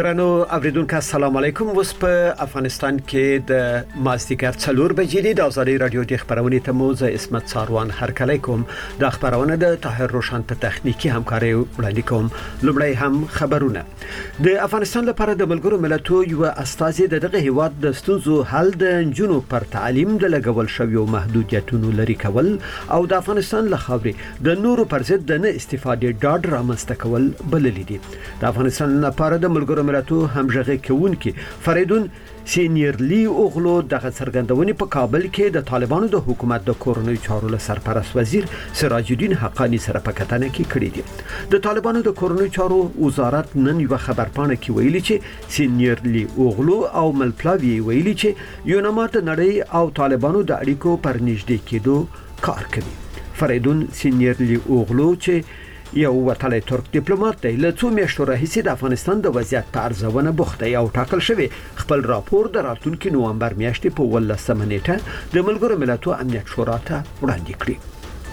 ګرانو اوریدونکو السلام علیکم. اوس په افغانستان کې د مازدیګر 4 بجې د آزادي رادیو د خبرونې ته موزه اسمت ساروان هرکلی کوم. د خبرونه د طاهر روشن په تخنیکی همکاري وړاندې کوم. لومړی هم خبرونه. د افغانستان لپاره د ملګرو ملتونو یو استازي دغه هیواد د ستونزو حل د جنونو پر تعلیم د لګول شویو محدودیتونو لري کول او د افغانستان له خاورې د نورو پر ضد د نه استفادې ډاډ رامنځته کول بلل دي. د افغانستان لپاره د ملګرو ملتونو همغږي کوونکي فریدون سینیرلی اوغلو دغه څرګندونې په کابل کې د طالبانو د حکومت د کورونی چارو له سرپرست وزیر سراج الدین حقانی سره په کتنه کې کړی دي. د طالبانو د کورونی چارو وزارت نن یو خبرپاڼه کې ویلي چې سینیرلی اوغلو او ملپلاوی ویلي چې یونامات نړۍ او طالبانو د اړیکو پر نږدې کېدو کار کوي. فریدون سینیرلی اوغلو چې یو وتلی ترک ډیپلوماټ دی له څو میاشتو راهیسې د افغانستان د وضعیت په ارزونه بوخته او ټاکل شوی خپل راپور د راتلونکي نوامبر میاشتې په 18 نیټه د ملګرو ملتونو امنیت شورا ته وړاندې کړی.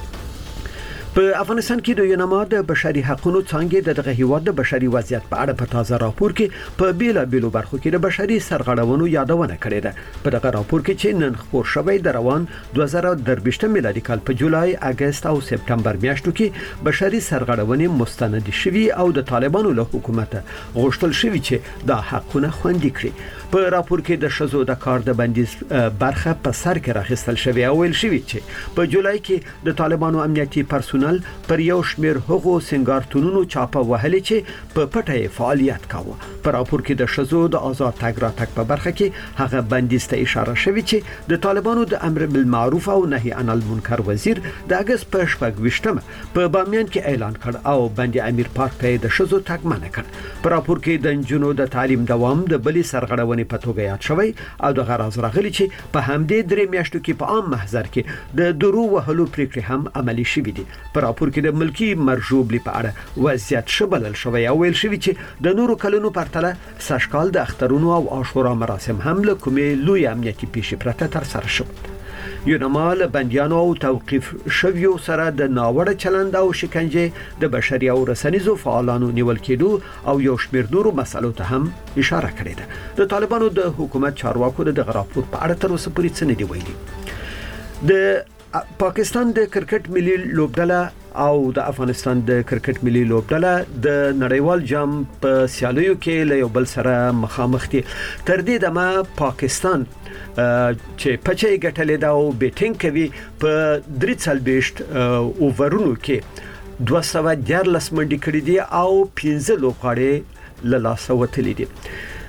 په افغانستان کې د یوناما د بشري حقوقو څنګه دغه هیواد د بشري وضعیت په اړه په تازه راپور کې په بیلابیلو برخو کې د بشري سرغړونو یادونه کړې ده. په دغه راپور کې چې نن خبر شوی د روان 2023 میلادي کال په جولای، اگست او سپتمبر میاشتو کې بشري سرغړونې مستند شوي او د طالبانو له حکومت غوښتل شوی چې د حقوقو خوندي کړي. په راپور کې د شذو د کار د بندیز برخه په سر کې راخستل شوی او ویل شوی چې په جولای کې د طالبانو امنیتي پرسونل پر یو شمیر هغو سنگارتونونو چاپه وهلي چې په پټه فعالیت کاوه. په راپور کې د شذو د آزاد تګ راتګ په برخه کې هغه بندیز ته اشاره شوی چې د طالبانو د امر بالمعروف او نهي عن المنکر وزیر د اگست په 28 په بامیان کې اعلان کړ او بندي امیر پارک ته د شذو تګ منع کړ. په راپور کې د جنونو د تعلیم دوام د بلی سرغړونې په توګه یاد شوی او د غرض راغلی چې په همدې درې میاشتو کې په عام محضر کې د درو وهلو پریکړې هم عملی شوې دي. په راپور کې د ملکی مرجوبلی په اړه وضعیت شبلل شوی او ویل شوی چې د نورو کلونو پرتله سشکال د اخترونو او عاشورا مراسم هم له کومې لوی امنیتي پیښې پرته تر سره شو. یوناما له بندیانو او توقیف شویو سره د ناوړه چلند او شکنجه د بشري او رسنیزو فعالانو نیول کېدو او یو شمېر نورو مسلو ته هم اشاره کړې ده. د طالبانو د حکومت چارواکو د راپور په اړه تر اوسه پورې څه نه دی ویلي. د پاکستان د کرکټ ملي لوبډله او د افغانستان د کرکټ ملي لوبډله د نړیوال جام په سیالیو کې له یو بل سره مخامخ دي. تر دې دمه پاکستان چې پچې ګټلې دا او بیټینګ کوي په 43 اوورونو کې 214 منډي کړې دي او 15 لوبغاړي له لاسه وتلې دي.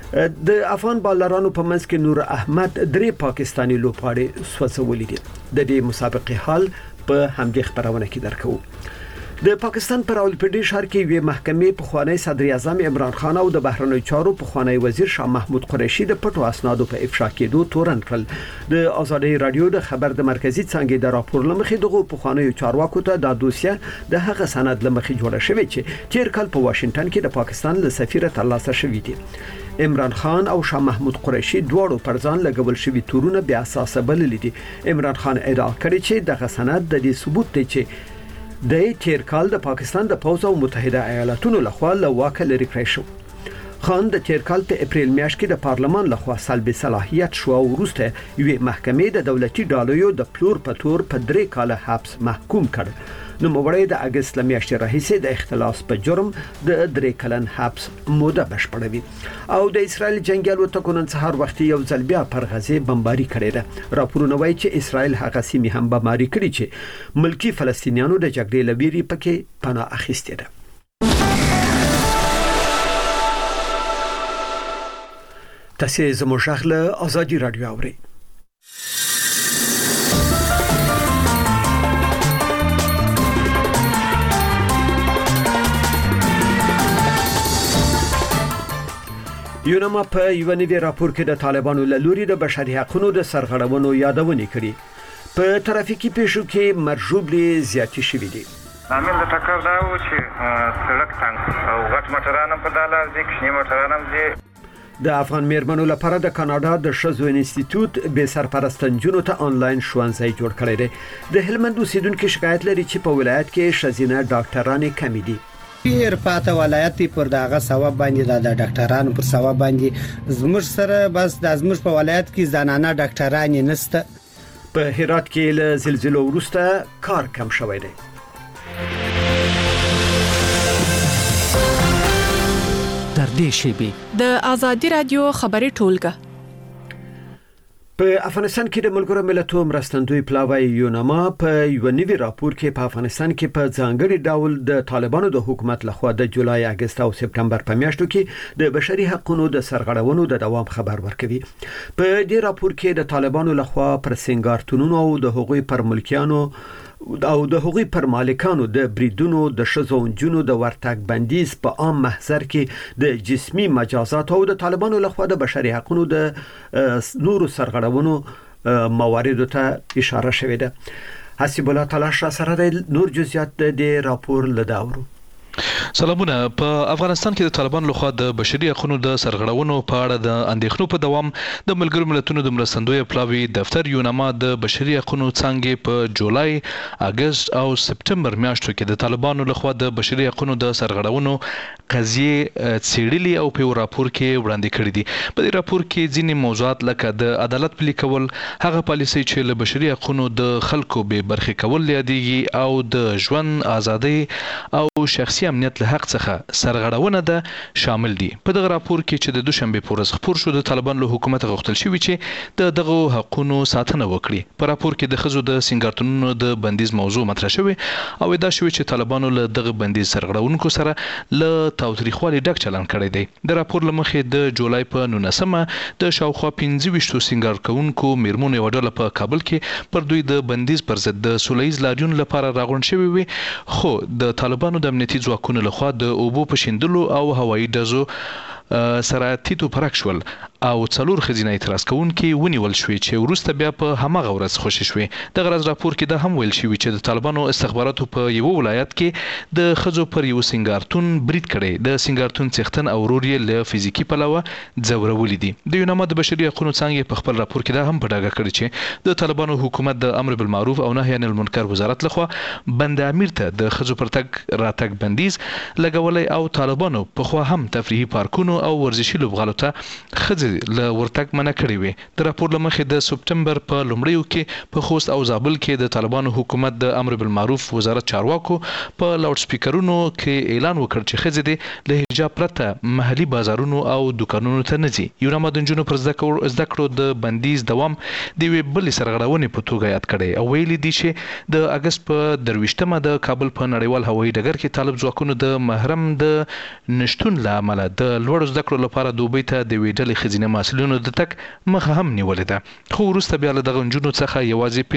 د افغان بالرانو په منځ کې نور احمد 3 پاکستانی لوبغاړي سوځولې دي. د دې مسابقې حال په همدې خبرونه کې درکو. د پاکستان پر راولپنډي ښار کې وی محکمې په خوانی صدر اعظم عمران خان او د بهرنیو چارو په خوانی وزیر شاه محمود قریشي د پټو اسنادو په افشا کېدو تورن کړل. د آزادي رادیو د خبر د مرکزی څنګه د راپور لمخې دغه په خوانی چارواکو ته د دوسیه د هغه سند لمخې جوړه شوې چې تیر کال په واشنگټن کې د پاکستان له سفیر ترلاسه شوې دي. عمران خان او شاه محمود قریشي دواړو پر ځان لګول شوی تورونه بیا اساس بلل دي. عمران خان ادعا کړې چې دغه سند د دې ثبوت دی چې د تیر کال د پاکستان د پوځ او متحده ایالاتونو لخوا له واکه لري کړی شو. خان د تیر کال په اپریل میاشت کې د پارلمان لخوا سلبي صلاحیت شو او وروسته یوې محکمې د دولتي ډالیو د پلور په تور په 3 کاله حبس محکوم کړ. نو مغړی د اگست لمیاشتې راهیسې د اختلاس په جرم د 3 کلن حبس موده بشپړوي او د اسرایل جنگیالو ته نن سهار وخت یو ځل بیا پر غزه بمباري کړې ده. راپورونه وایي چې اسرایل هغه سیمې هم بمباري کړې چې ملکی فلسطینیانو د جګړې لویري پکې پناه اخیستې ده. تاسو زموږ غږ آزادي رادیو اورئ. یوناما په یو نوی راپور کې د طالبانو له لوري د بشري حقوقو د سرغړونو یادونه کړې. په ترافیکي پیښو کې مرجوبلی زیاتې شوې دي. عامل د ټکر دا و چې سړک تنګ او غټ موټران په داله ځکه چې موټران هم د افغان میرمنو لپاره د کاناډا د شذو انسټیټیوټ به سرپرستنجونو ته آنلاین ښوونځی جوړ کړی دی. د هلمند اوسیدونکو شکایت لري چې په ولایت کې شذینه ډاکټرانې کمی دي. ډیر پاته ولایتي پر داغه ثواب باندې د ډاکټرانو پر ثواب باندې زموږ سره بس د زموږ په ولایت کې زنانه ډاکټران نشته. په هرات کې له زلزلو وروسته کار کم شوی دی. در دې شیبې د آزادي رادیو خبري ټولګه. په افغانستان کې د ملګرو ملتونو مرستندوی پلاوی یوناما په یو نوي راپور کې په افغانستان کې په ځانګړي ډول د طالبانو د حکومت لخوا د جولای، اگست او سپتمبر په میاشتو کې د بشري حقوقو د سرغړونو د دوام خبر ورکوي. په دې راپور کې د طالبانو لخوا پر سنگارتونونو او د حقوقي پر ملکیانو او د حقوقي پر مالکانو د بریدونو د شذو جنونو د ورتګ بندیز په عام محضر کې د جسمي مجازات او د طالبانو لخوا د بشري حقوقو د نورو سرغړونو مواردو ته اشاره شوې ده. حسیب الله تلاش سره د نور جزئیات د راپور لداورو. سلامونه. په افغانستان کې د طالبانو لخوا د بشري حقوقو د سرغړونو په اړه د اندېښنو په دوام د ملګرو ملتونو د مرستندوی پلاوی دفتر یوناما د بشري حقوقو څنګه په جولای، اگست او سپتمبر میاشتو کې د طالبانو لخوا د بشري حقوقو د سرغړونو قضیې څېړلي او په راپور کې وړاندې کړي دي. په دې راپور کې ځینې موضوعات لکه د عدالت پلي کول، هغه پالیسي چې له بشري حقوقو د خلکو به برخې کول یادېږي او د ژوند ازادي او شخصي امنیت له حق څخه سرغړونه ده شامل دي. په دغه راپور کې چې د دوشنبه په ورځ خپور شو د طالبان له حکومت غوښتل شوی چې دغه حقوقو ساتنه وکړي. په راپور کې د خزو د سنگارتونونو د بندیز موضوع مطرح شوی او دا شوی چې طالبانو له دغه بندیز سرغړونکو سره له تاوتریخوالي ډک چلن کړی دی. د راپور لمخې د جولای په 19مه د شاوخوا 25 سنگار کوونکو میرمنو یو ډله په کابل کې پر دوی د بندیز پر ضد د سولهییز لاریون لپاره راغونډ شوی وي، خو د طالبانو د امنیتي ځواکونو لخوا د اوبو په شیندلو او هوایي ډزو سره تیتو پرک شول او څلور خزینه اعتراض کوونکي ونیول شوې چې وروسته بیا په همغه ورځ خوشي شوې. دغه ورځ راپور کې دا هم ویل شوی چې د طالبانو استخباراتو په یو ولایت کې د خزو پر یو سنگارتون برید کړي. د سنگارتون څښتن او ورور یې له فزیکی پلوه ځورولې دي. د یوناما د بشري حقوقو څنګه په خپل راپور کې دا هم په ډاګه کړی چې د طالبانو حکومت د امر بالمعروف او نهي عن المنکر وزارت لخوا بند امیر ته د خزو پر تګ راتګ بندیز لګولې او طالبانو په خوا هم تفریحي پارکونو او ورزشي لوبغالو ته خزې له ورتګ منع کړی وي. د راپور لمخې د سپتمبر په لومړیو کې په خوست او زابل کې د طالبانو حکومت د امر بالمعروف وزارت چارواکو په لاوډ سپیکرونو کې اعلان وکړ چې خزې د له حجاب پرته محلي بازارونو او دکانونو ته نه ځي. یوناما د نجونو پر زده کړو د بندیز دوام د یوې بلې سرغړونې په توګه یاد کړی او ویلي دي چې د اگست په 23مه د کابل په نړیوال هوایي ډګر کې طالب ځواکونو د محرم د نشټون له امله د لوړ زده کړو لپاره دوبۍ ته د ویډلې خزینه مسؤلینو د تک مخه هم نیولې ده، خو وروسته بیا له دغه نجونو څخه یوازې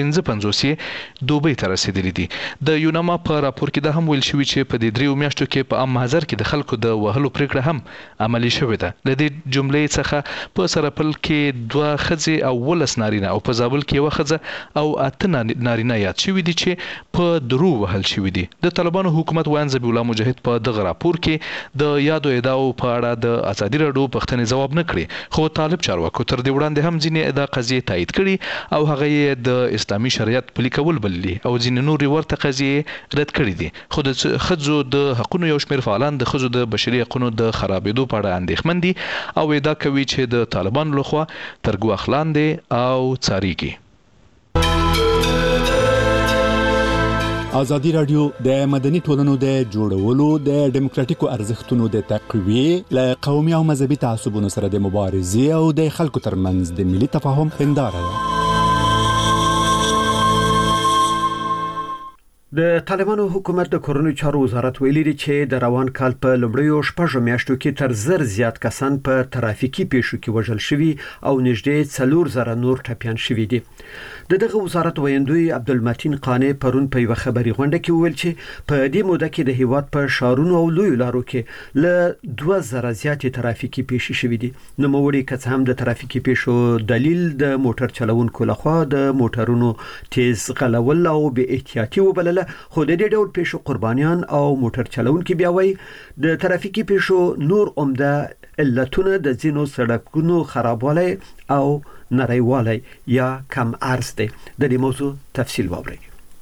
55 دوبۍ ته رسیدلې دي. د یوناما په راپور کې دا هم ویل شوی چې په دې دریو میاشتو کې په عام محضر کې د خلکو د وهلو پریکړه هم عملی شوې ده. له دې جملې څخه په سرپل کې 2 خزې او 18 نارینه او په زابل کې 1 خزه او 8 نارینه یاد شوی دي چې په درو وهل شوی دي. د طالبانو حکومت وایي ذبیح الله مجاهد په دغه راپور کې د یادو ادعاو په اړه د ازادي راډیو پښتني ځواب نه کړی، خو طالب چارواکو تر دې وړاندې هم ځینې ادعا قضیې تایید کړي او هغه یې د اسلامي شریعت پلي کول بللي او ځینې نور ورته قضیې رد کړي دي. خو د خزو د حقوقو یو شمېر فعالان د خزو د بشري حقوقو د خرابېدو په اړه اندېښمن دي او ادعا کوي چې د طالبانو لخوا تر ګواښ لاندې او څاريږي. ازادي رادیو د مدني ټولنو د جوړولو د ډیموکراتیکو ارزښتونو د تقویې له قومي او مذهبي تعصبونو سره د مبارزې او د خلکو ترمنځ د ملي تفاهم هنداره ده. د طالبانو حکومت د کورونو چارو وزارت ویلي دی چې د روان کال په لومړیو شپږو میاشتو کې تر 1000 زیات کسان په ترافیکي پیښو کې وژل شوي او نږدې 4000 نور ټپیان شوي دي. دغه وزارت ویندوی عبدالمتین قانی پرون په یو خبري غونډه کې ویل چې په دې موده کې د هیواد په شهرونو او لوی لارو کې له 2000 زیات ترافیکي پیښې شوي دي. نو موړي که هم د ترافیکي پیښو دلیل د موټر چلوونکو لخوا د موټرونو تیز غلول او بې احتیاطي وبلل، خو د دې ډول پیښو قربانیان او موټر چلوونکي بیا وایي د ترافیکي پیښو نور عمده علتونه د ځینو سړکونو خرابوالی او نریوالی یا کم عرض دی. د دې موضوع تفصیل واورئ.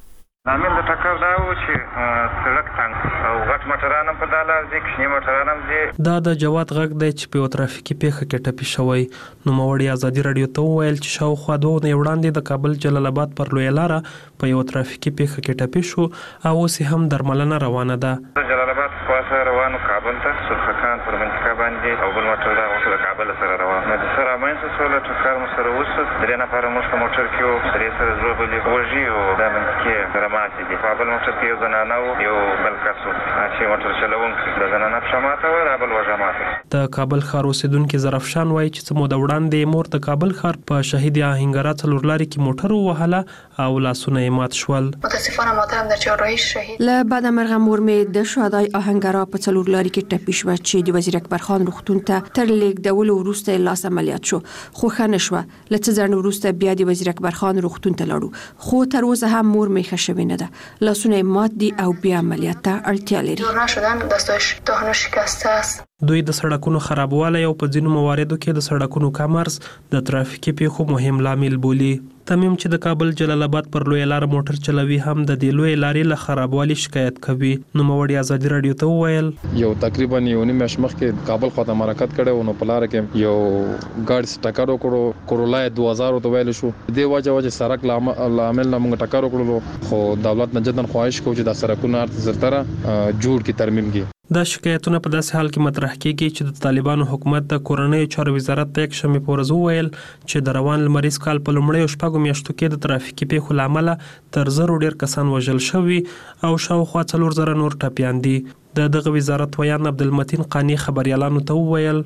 عامل د ټکر دا و چې سړک تنګ او غټ موټران هم په دا لار ځي، کوچني موټران هم ځي. دا د جواد غږ دی چې په یو ترافیکي پیښه کې ټپي شوی. نوموړي ازادي راډیو ته وویل چې شاوخوا 2 ورځې وړاندې د کابل جلال آباد پر لویه لاره په یو ترافیکي پیښه کې ټپي شو او اوس هم درملنه روانه ده. جلال آباد خواته روانو کابل ته، سرخکان پر منطقه باندې او بل موټر دا اوس د کابل سره روان. د سره مینځ سره ټکر مو سره وسو 3 نفر موږ په موټر کې وو، 3 سره زوبلې وږي او دا منځکې سره ماتې دي. په بل موټر کې یو زنانه وو، یو بل کس وو چې موټر چلوونکی د زنانه په شماته و، دا بل وژه ماته. د کابل ښار اوسیدونکو ظرفشان وایي چې څه موده وړاندې مور د کابل ښار په شهید آهنګرا څلورلارې کې موټر ووهله او لاسونه یې مات شول. متاسفانه مادرم در جراحی شهید. له بعد مرغه مور مې د شهدای آهنګرا په څلورلارې کې ټپي شو چې د وزیر اکبر خان روغتون ته تر لیږدولو وروسته لاس عملیات شو، خو ښه نه شوه. له څه ځنډ وروسته بیا د وزیر اکبر خان روغتون ته لاړو، خو تر اوسه هم مور مې ښه شوې نه ده. لاسونه یې مات دي او بیا عملیات ته اړتیا لري. جوړ نشدن دستش دهنو شکسته است. دوی د سړکونو خرابوالی او په ځینو مواردو کې د سړکونو کمرز د ترافیکي پیښو مهم لامل بولي. تمیم چې د کابل جلال آباد پر لویه لار موټر چلوي هم د دې لویې لارې له خرابوالي شکایت کوي. نوموړي ازادي راډیو ته وویل یو تقریبا یو نیمه میاشت مخکې کابل خواته حرکت کړو نو په لار کې یو ګاډي ټکر وکړو، کورولا 2000 ته ویل شو. د وجه سړک لامل نه موږ ټکر وکړو، خو دولت نه جدن خواهش کوي چې د سړکونو زرتره جوړ کی ترمیم کی. دا شکایتونه په داسې حال کې مطرح کیږي چې د طالبانو حکومت د کورنۍ چارو وزارت ته یکشنبه په ورځ وویل چې د روان لمریز کال په لومړیو شپږو میاشتو کې د ترافیکي پیښو له امله تر 1000 ډیر کسان وژل شوي او شاوخوا 4000 نور ټپیان دي. د دغه وزارت ویان عبدالمتین قانی خبريالانو ته وویل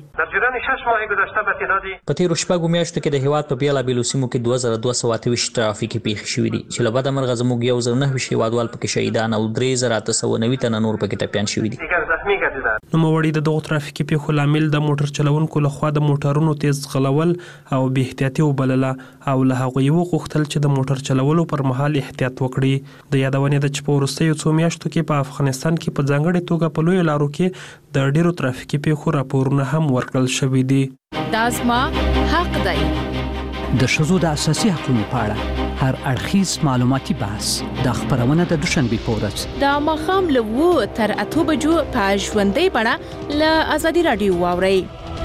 په تیرو شپږو میاشتو کې د هیواد په بیلابیلو سیمو کې 2228 ترافیکي پیښې شوې دي چې له بده مرغه زموږ 1009 هیوادوال پکې شهیدان او 3890 تنه نور پکې ټپیان شوي دي. نوموړي د دغو ترافیکي پیښو لامل د موټر چلوونکو لخوا د موټرونو تیز غلول او بې احتیاطي وبلله او له هغوی وغوښتل چې د موټر چلولو پر مهال احتیاط وکړي. د یادونې ده چې په وروستیو څو میاشتو کې په افغانستان کې په ځانګړې توګه په لویو لارو کې د ډیرو ترافیکي پیښو راپورونه هم ورکړل شوي دي. دا زما حق دی. د ښځو د اساسي حقوقو په اړه هر اړخیز معلوماتي بحث د خبرونه د دوشنبه په ورځ د ماښام له 2 تر 8 بجو په ژوندۍ بڼه له ازادي راډیو واورئ.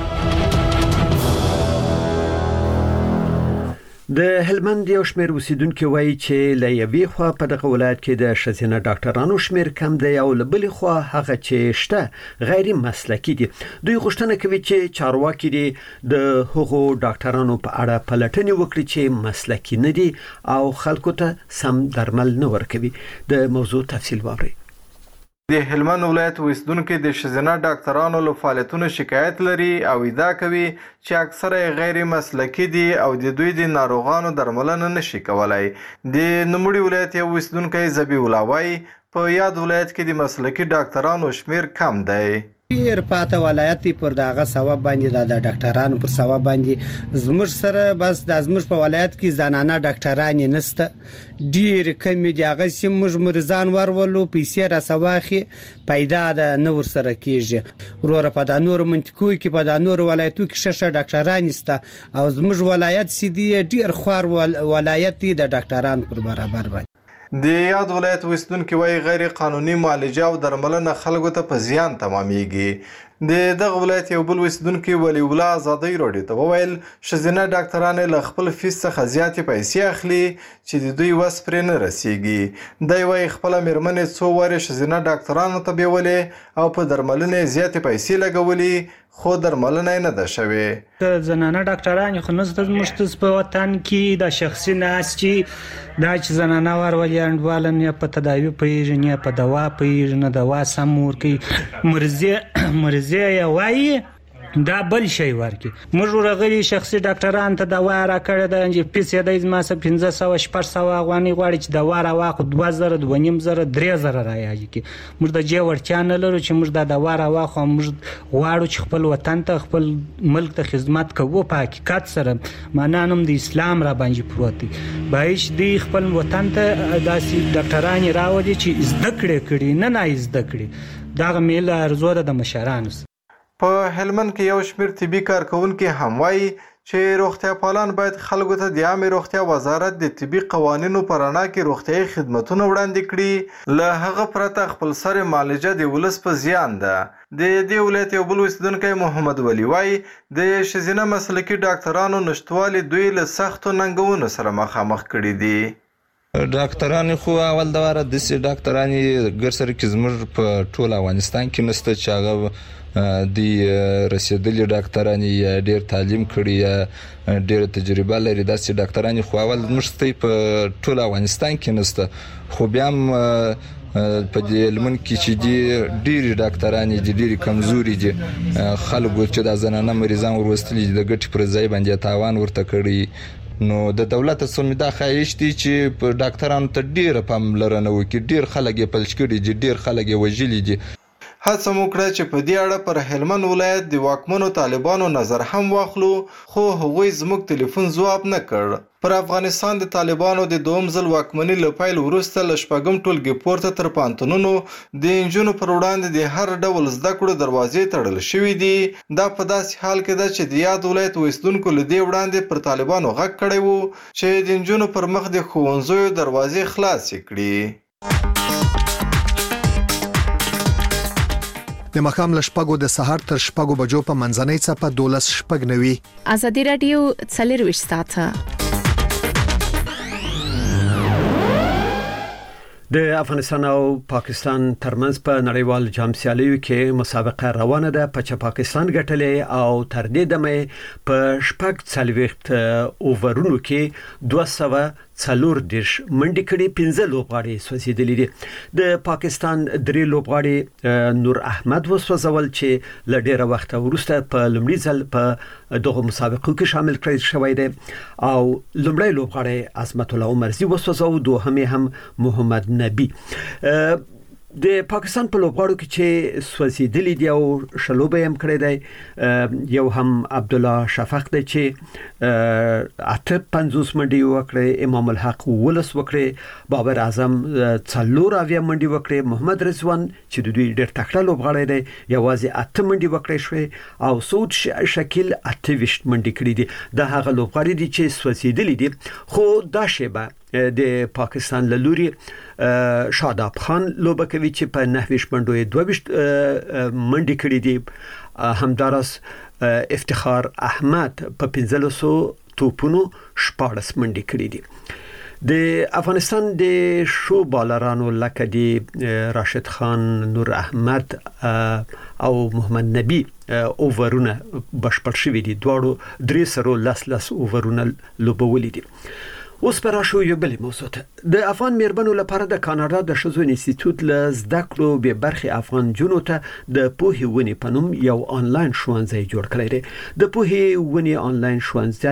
د هلمند یو شمېر اوسیدونکو وایي چې له یوې خوا په دغه ولایت کې د ښځینه ډاکټرانو شمېر کم دی او له بلې خوا هغه چې شته غیر مسلکي دي. دوی غوښتنه کوي چې چارواکي دي د هغو ډاکټرانو په اړه پلټنې وکړي چې مسلکي نه دي او خلکو ته سم درمل نه ورکوي. د موضوع تفصیل واورئ. د هلمند ولایت اوسیدونکو د ښځینه ډاکټرانو له فعالیتونو شکایت لري او ادعا کوي چې اکثره غیر مسلکي دي او د دوی د ناروغانو درملنه نشي کولای. د نوموړي ولایت یو اوسیدونکی زبی الله وایي په یاد ولایت کې د مسلکي ډاکټرانو شمیر کم دی. ډیر پاته ولایت پر داغه ثواب باندې د ډاکټرانو پر ثواب باندې زموږ سره بس د زموږ په ولایت کې زنانه ډاکټران نشته، ډیر کم دي. هغه چې موږ مرزان ورولو پیسې را سواخي پیدا د نور سره کیږي. ورور په د نور منطقو کې په د نور ولایتو کې ششه ډاکټران نشته او زموږ ولایت سیدی ډیر خوار ولایت دی د ډاکټرانو پر برابر باندې. د یاد ولایت اوسیدونکو وایي غیر قانوني معالجه او درملنه خلکو ته په زیان تمامیږي. د دغه ولایت یو بل اوسیدونکو ولی الله ازادي راډیو ته وویل ښځینه ډاکټران له خپل فیس څخه زیاتې پیسې اخلي چې د دوی وس پرې نه رسیږي. دی وایي خپله مېرمنې څو وارې ښځینه ډاکټرانو ته بیولې او په درملنې زیاتې پیسې لګولې خو درملنه نه ده شوې. د زنانه ډاکټران خو نشته زموږ په وطن کې د شخصي ناستې دا چې زنانه ورولې انډوالن یا په تداوي پیژنې یا په دوا پیژنې دوا سم ورکوي مرزي یا وایي دا بل شی ورکی. موږ ورغلي شخصي ډاکټران ته دوا راکړه د انجی پیسې د ازما 1500 600 غواني غواړي چې دوا راواخو 2000 2500 3000 رايږي کی. موږ د جې ورچا نه لرو چې موږ د دوا راواخو. موږ غواړو چې خپل وطن ته خپل ملک ته خدمت کوو په حقیقت سره. معنانم د اسلام را باندې پروت دی. باید دی خپل وطن ته داسې ډاکټران راوړي چې زده کړي نه زده کړي. دا میل ارزو ده د مشرانو. په هلمند کې یو شمېر طبي کارکونکي هم وایي چې روغتیا پالان باید خلکو ته د عامه روغتیا وزارت د طبي قوانینو په رڼا کې روغتیايي خدماتونه وړاندې کړي. له هغه پرته خپل سر معالجه د ولس په زیان ده. د دې ولایت یو بل اوسیدونکی محمد ولی وایي د ښځینه مسلکي ډاکټرانو نشتوالي دوی له سختو ننګونو سره مخامخ کړي دي. ډاکټران خو اول د واره د سي ډاکټران ګرسر کې زموږ په ټول افغانستان کې نشته چې هغه د رسیدلي ډاکټران یا ډیر تعلیم کړي یا ډیر تجربه لري. داسې ډاکټران خو اول مشته په ټول افغانستان کې نشته. خو بیا په دې لمن کې چې دی ډیر ډاکټران دي ډیر کمزوري دي. خلکو چې د زنانه مریضان ورستلي د ګټ پر ځای باندې تاوان ورته کړی. نو د دولت سمدا خایش دي چې په ډاکټرانو ته ډیر پاملرنه وکړي. ډیر خلک یې پلش کړي دي، ډیر خلک یې وژلي دي. هڅه مو کړه چې په دې اړه پر هلمند ولایت د واکمنو طالبانو نظر هم واخلو، خو هغوی زموږ ټلیفون ځواب نه کړ. پر افغانستان د طالبانو د دوم ځل واکمنۍ له پیل وروسته له شپږم ټولګي پورته تر پوهنتونونو د نجونو پر وړاندې د هر ډول زده کړو دروازې تړل شوې دي. دا په داسې حال کې ده چې د یاد ولایت اوسیدونکو له دې وړاندې پر طالبانو غږ کړی وو چې د نجونو پر مخ د ښوونځیو دروازې خلاصې کړي. د مخام له شپږو د سهار تر شپږو بجو په منځنۍ څپه 12:09. ازادي رادیو 24 ساعته. د افغانستان او پاکستان ترمنځ په نړیوال جام سیالیو کې مسابقه روانه ده. په پاکستان ګټلې او تر دې دمه په شپږ څلويخت اوورونو کې 240 منډي کړي. 15 لوبغاړي سوځېدلي دي. د پاکستان درې لوبغاړي نور احمد وسوځول چې ل ډیره وخت وروسته په لومړي ځل په دغه مسابقو کې شامل کړی شوی دی او لومړی لوبغاړي عظمت الله عمرزي وسوځو، دوهم هم محمد نبی. د پاکستان په لوبغاړو کې چې سوځېدلي دي او شلوبه هم کړی دی، یو هم عبد الله شفق دی چې 50 منډي وکړي، امام الحق ولس وکړي، بابر اعظم 4 منډي وکړي، محمد رضوان چې د دوی ډېر تکړه لوبغاړی دی یوازې 8 منډي وکړي شوی او سعود شکیل 28 منډي کړي دي. دا هغه لوبغاړي دي چې سوځېدلي دي. خو دا شیبه د پاکستان لوري شاداب خان لوبه کوي چې په 9 منډو 22 منډي کړي دي. همدارس افتخار احمد په 1500 توپونو 14 منډي کړي دي. د افغانستان د شو بالرانو لکه دی راشد خان، نور احمد او محمد نبی اوورونه بشپړ شوي دي. دواړو 3 اوورونه لوبولي دي. اوس پر راشو یو بل موضوع ته. د افغان میرمنو لپاره د کاناډا د ښځو انسټیټیوټ له زده کړو به برخي افغان جنو ته د پوهې ونی پنوم یو آنلاین ښوونځی جوړ کړی دی. د پوهې ونی آنلاین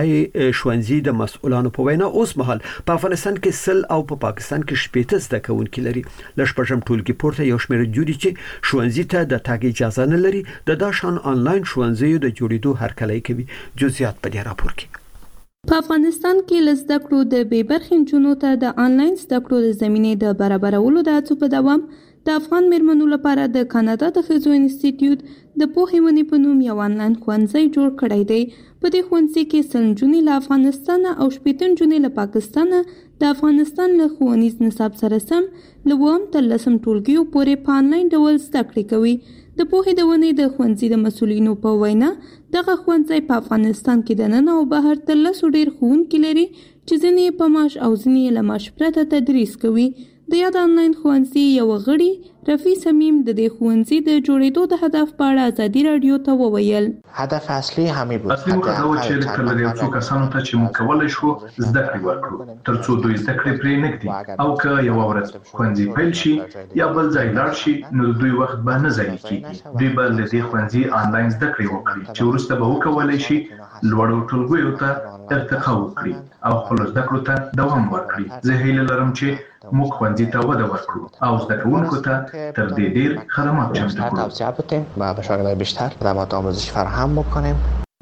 ښوونځی د مسؤلانو په وینا اوس مهال په افغانستان کې سل او په پاکستان کې شپېته زده کوونکي لري. له شپږم ټولګي پورته یو شمېر جوړي چې ښوونځي ته د تګ اجازه نه لري. د داشان آنلاین ښوونځیو د جوړېدو هرکلی کوي. جزئیات په دې راپور کې. په افغانستان کې لزده کړو د بې برخې نجونو ته د آنلاین زده کړو د زمینې د برابرولو د هڅو په دوام د افغان میرمنو لپاره د کاناډا د ښځو انسټیټیوټ د پوهې ونې په نوم یو آنلاین ښوونځی جوړ کړی دی. په دې ښوونځي کې 100 نجونې له افغانستان او 80 نجونې له پاکستان د افغانستان له ښوونیز نصاب سره سم له 9 تر 10 ټولګیو پورې په آنلاین ډول زده کړې کوي. د پوهې د ونې د ښوونځي د مسؤلینو په وینا دغه ښوونځی په افغانستان کې د نن او بهر تر 10 ډیر ښوونکي لري چې ځینې په معاش او ځینې له معاش پرته تدریس کوي. د یاد آنلاین ښوونځي یو غړي رفیع سمیم د دې ښوونځي د جوړېدو د هدف په اړه ازادي رادیو ته وویل. هدف اصلي همین بود. اصلي موخه دا و چې کله د یو څو کسانو ته چې موږ کولای شو زده کړې ورکړو ترڅو دوی زده کړې پرې نه کړي او که یو ورځ ښوونځي پیل شي یا بل ځای لاړ شي نو دوی وخت به نه ضایع کیږي. دوی به له دې ښوونځي آنلاین زده کړې وکړي چې وروسته به وکولای شي لوړو ټولګیو ته ارتقا وکړي او خپل زده کړو ته دوام ورکړي. زه هیله لرم چې موږ ښوونځي ته وده ورکړو او زده کوونکو ته تر دې ډیر خدمات چمتو کړو و به شاگردان بیشتر خدمات آموزشی فراهم بکنیم.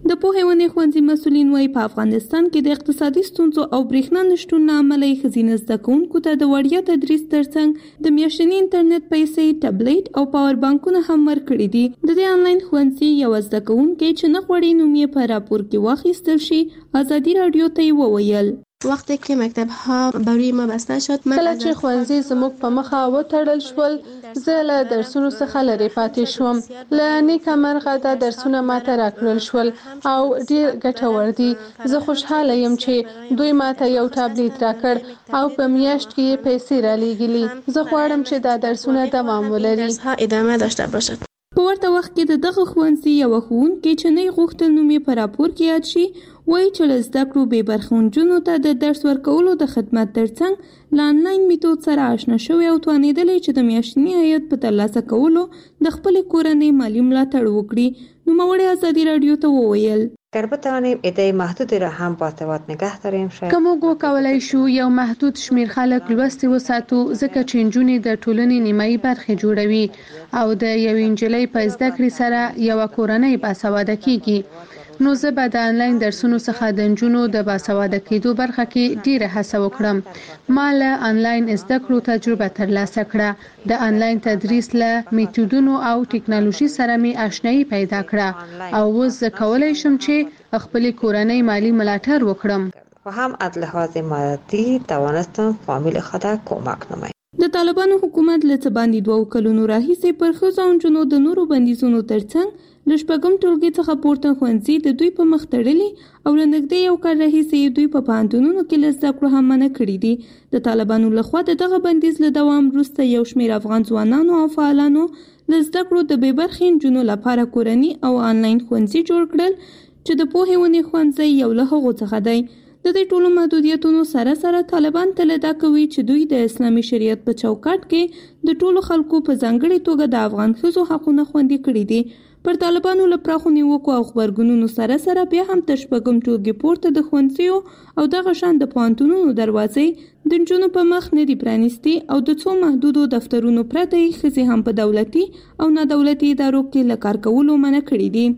د پوهنې ښوونځي مسؤلین وايي په افغانستان کې د اقتصادي ستونزو او برېښنا نشټون له امله ښځینه زده کوونکو ته د وړیا تدریس ترڅنګ د میاشتني انټرنیټ پیسې، ټابلیټ او پاور بانکونه هم ورکړي دي. د دې آنلاین ښوونځي یو زده کوونکي چې نه غواړي نوم یې په راپور کې واخیستل شي، ازادي رادیو ته یې وویل: وقتی که مکتب ها برای ما بسته شد، کله چې ښوونځي زموږ په مخه وتړل شول، زه له درسونو څخه لرې پاتې شوم. له نیکه مرغه دا درسونه ماته راکړل شول او ډیر ګټور دي. زه خوشحاله یم چې دوی ماته یو ټابلیټ راکړ او په میاشت کې یې پیسې رالیږلي. زه غواړم چې دا درسونه دوام ولري. ادامه داشته باشد. په ورته وخت کې د دغه ښوونځي یو ښوونکی چې نه غوښتل نوم یې په راپور کې یاد شي، وایي چې له زده کړو بې برخې نجونو ته د درس ورکولو د خدمت ترڅنګ له آنلاین میتود سره آشنا شوی او توانېدلی چې د میاشتني عاید په ترلاسه کولو د خپلې کورنۍ مالي ملاتړ وکړي. نوموړې ازادي رادیو ته وویل: اگر بتوانیم ایده محدودی را هم با ارتباط نگه داریم، که موږ وکولای شو یو محدود شمیر خلک لوستي وساتو، ځکه چې نجونې د ټولنې نیمایي برخې جوړوي او د یوې نجلۍ په زده کړې سره یوه کورنۍ باسواده کیږي. نو زه به د آنلاین درسونو څخه د نجونو د باسواده کېدو برخه کې ډیره هڅه وکړم. ما له آنلاین زده کړو تجربه ترلاسه کړه. د آنلاین تدریس له میتودونو او ټکنالوژي سره می آشنایی پیدا کړه او اوس زه کولی شم چې خپل کورنۍ مالی ملاتړ وکړم و هم از لحاظ مادی توانستم فامیل خود کمک نمایم. د طالبانو حکومت له څه باندې 2 کلونو راهیسې پر ښځو او نجونو د نورو بندیزونو ترڅنګ له شپږم ټولګي څخه پورته ښوونځي د دوی په مخ تړلي او له نږدې یو کال راهیسې دوی په پوهنتونونو کې له زده کړو هم منع کړي دي. د طالبانو لخوا د دغه بندیز له دوام وروسته یو شمېر افغان ځوانانو او فعالانو له زده کړو د بې برخې نجونو لپاره کورني او آنلاین ښوونځي جوړ کړل چې د پوهنې ښوونځی یو له هغو څخه دی. د دې ټولو محدودیتونو سره سره طالبان تل دا کوي چې دوی د اسلامي شریعت په چوکاټ کې د ټولو خلکو په ځانګړي توګه د افغان ښځو حقونه خوندي کړي دي. پر طالبانو له پراخو نیوکو او خبرګونونو سره سره بیا هم تر شپږم ټولګي پورته د ښوونځیو او دغه شان د پوهنتونونو دروازې د نجونو په مخ نه دي پرانیستي او د څو محدودو دفترونو پرته یې ښځې هم په دولتي او نه دولتي ادارو کې له کار کولو منع کړي دي.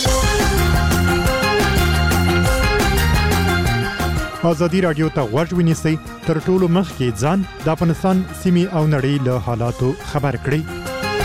ازادي رادیو ته غوږ ونیسئ، تر ټولو مخکې ځان د افغانستان سیمې او نړۍ له حالاتو خبر کړئ.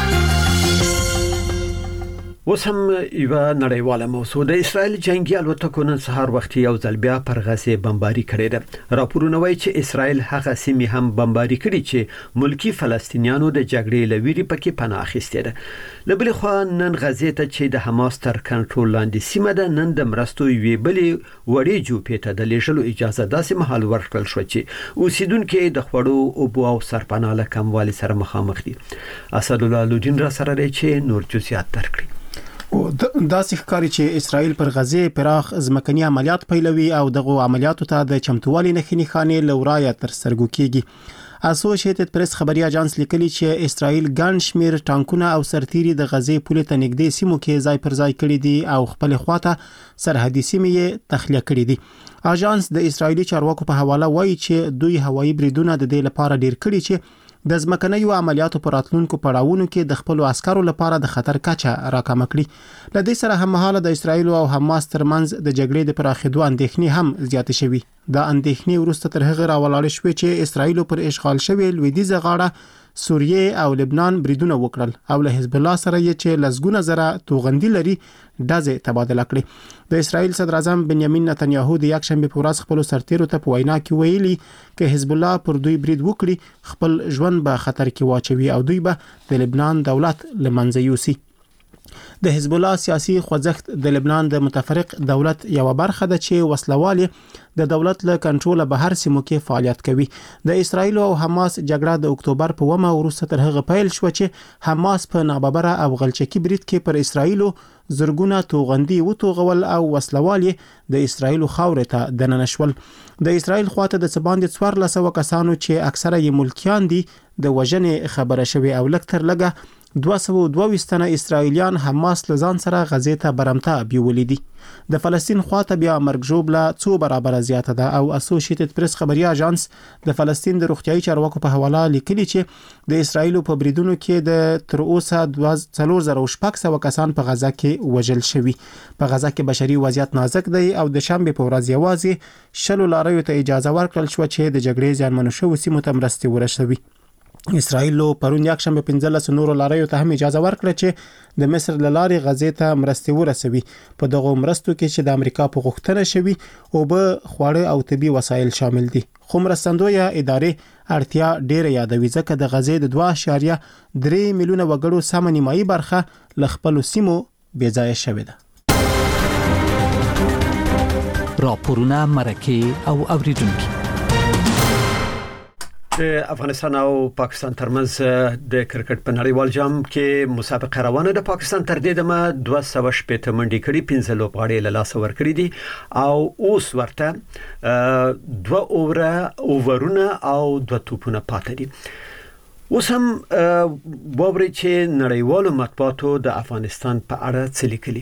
اوس هم یو نړیواله موضوع د اسرائیل جنگي الوتکو نن سهار وخت یو ځل بیا پر غزه بمباري کړې ده. راپورونه وایي چې اسرائیل هغه سیمې هم بمباري کړي چې ملکی فلسطینیانو د جګړې لویری پکې پناه اخیستې ده. له بل خوا نن غزه ته چې د حماس تر کنټرول لاندې سیمه ده، نن د مرستو یوې بلې وړې جوپې ته د لیږلو اجازه داسې مهال ورکړل شو چې اوسیدونکو د خوړو اوبو او سرپناه له کموالي سره مخامخ دي. اسدالله لودین را سره دی چې نور جزئیات درکړي. او داسې ښکاري چې اسرائیل پر غزه پراخ ځمکني عملیات پیلوي او دغه عملیاتو ته د چمتووالي نښې لورایه تر سترګو کېږي. اسوسییټډ پریس خبري اژانس لیکلي چې اسرائیل ګڼ شمیر ټانکونه او سرتيري د غزه پولې ته نږدې سیمو کې ځای پر ځای کړي دي او خپل خواته سرحدي سیمې یې تخلیه کړي دي. اژانس د اسرائیلي چارواکو په حواله وایي چې دوی هوایي بریدونه د دې لپاره ډیر کړي چې د ځمکنیو عملیاتو پر راتلونکو پړاوونو کې د خپل عسکرو لپاره د خطر کچه راکمه کړي. له دې سره هم مهاله د اسرائیل او حماس ترمنځ د جګړې د پراخېدو اندېښنې هم زیاتې شوې. دا اندېښنې وروسته تر هغه راولاړې شوې چې اسرائیل پر اشغال شوی لویدیځه غاړه سوریه او لبنان بریدونه وکړل او له حزب الله سره یې چې لسګونه زره توغندي لري ډزې تبادله کړې. د اسرائیل صدر اعظم بنیامین نتنیاهو د یکشنبه په ورځ خپل سرتیرو ته په وینا کې ویلي چې حزب الله پر دوی برید وکړي خپل ژوند به خطر کې واچوي او دوی به د لبنان دولت لمنځه یوسي. د حزب الله سیاسي خوځښت د لبنان د متفرق دولت یو برخه ده چې وسلوالي د دولت له کنټروله بهر سیمو کې فعالیت کوي. د اسرائیل او حماس جګړه د اکتوبر په 1 وروسته تر هغه پیل شو چې حماس په ناببره او غلچکی برید کې پر اسرائیل زرګونه توغندي وتوغول او وسلوالي د اسرائیل خاورې ته دننه شول. د اسرائیل خواته د څباندې 1400 کسانو چې اکثره یې ملکیان دي د وژنې خبره شوې او لکتر لګه 222 تنه اسرایلیان حماس لزان سره غزې ته برمته بیولې دي. د فلسطین خواته بیا مرګ ژوبله 2 برابر زیاته ده او اسوسییټډ پریس خبري اژانس د فلسطین د روغتيایي چارواکو په حواله لیکلي چې د اسرایل په بریدونو کې د تر اوسه 2400 کسان په غزا کې وژل شوي. په غزا کې بشري وضعیت نازک دی او د شنبه په ورځ یوازې 10 لاریو ته اجازه ورکړل شو چې د جګړې زیانمنو شوو سیمو ته مرستې ورسوي. اسرائیل پرون یک شنبه 15 نورو لاریو ته هم اجازه ورکړه چې د مصر له لارې غزې ته مرستې ورسوي. په دغه مرستو کې چې د امریکا په غوښتنه شوي او به خواړه او طبي وسایل شامل دي. خو مرستندویه ادارې اړتیا ډیره یادوي ځکه د غزې د 2.3 میلیونه وګړو سم نیمایي برخه ل خپل سیمو بې ځای شوې ده. راپورونه مرکه او اوریدونکو د افغانستان او پاکستان ترمنځ د کرکټ په نړیوال جام کې مسابقه روانه ده. پاکستان تر دې دمه 260 منډې کړې 15 لوبغاړي له لاسه ورکړي دي او اوس ورته 2 اوورونه او 2 توپونه پاتې دي. اوس هم ووري چې نړیوالو مطبوعاتو د افغانستان په اړه څه لیکلي.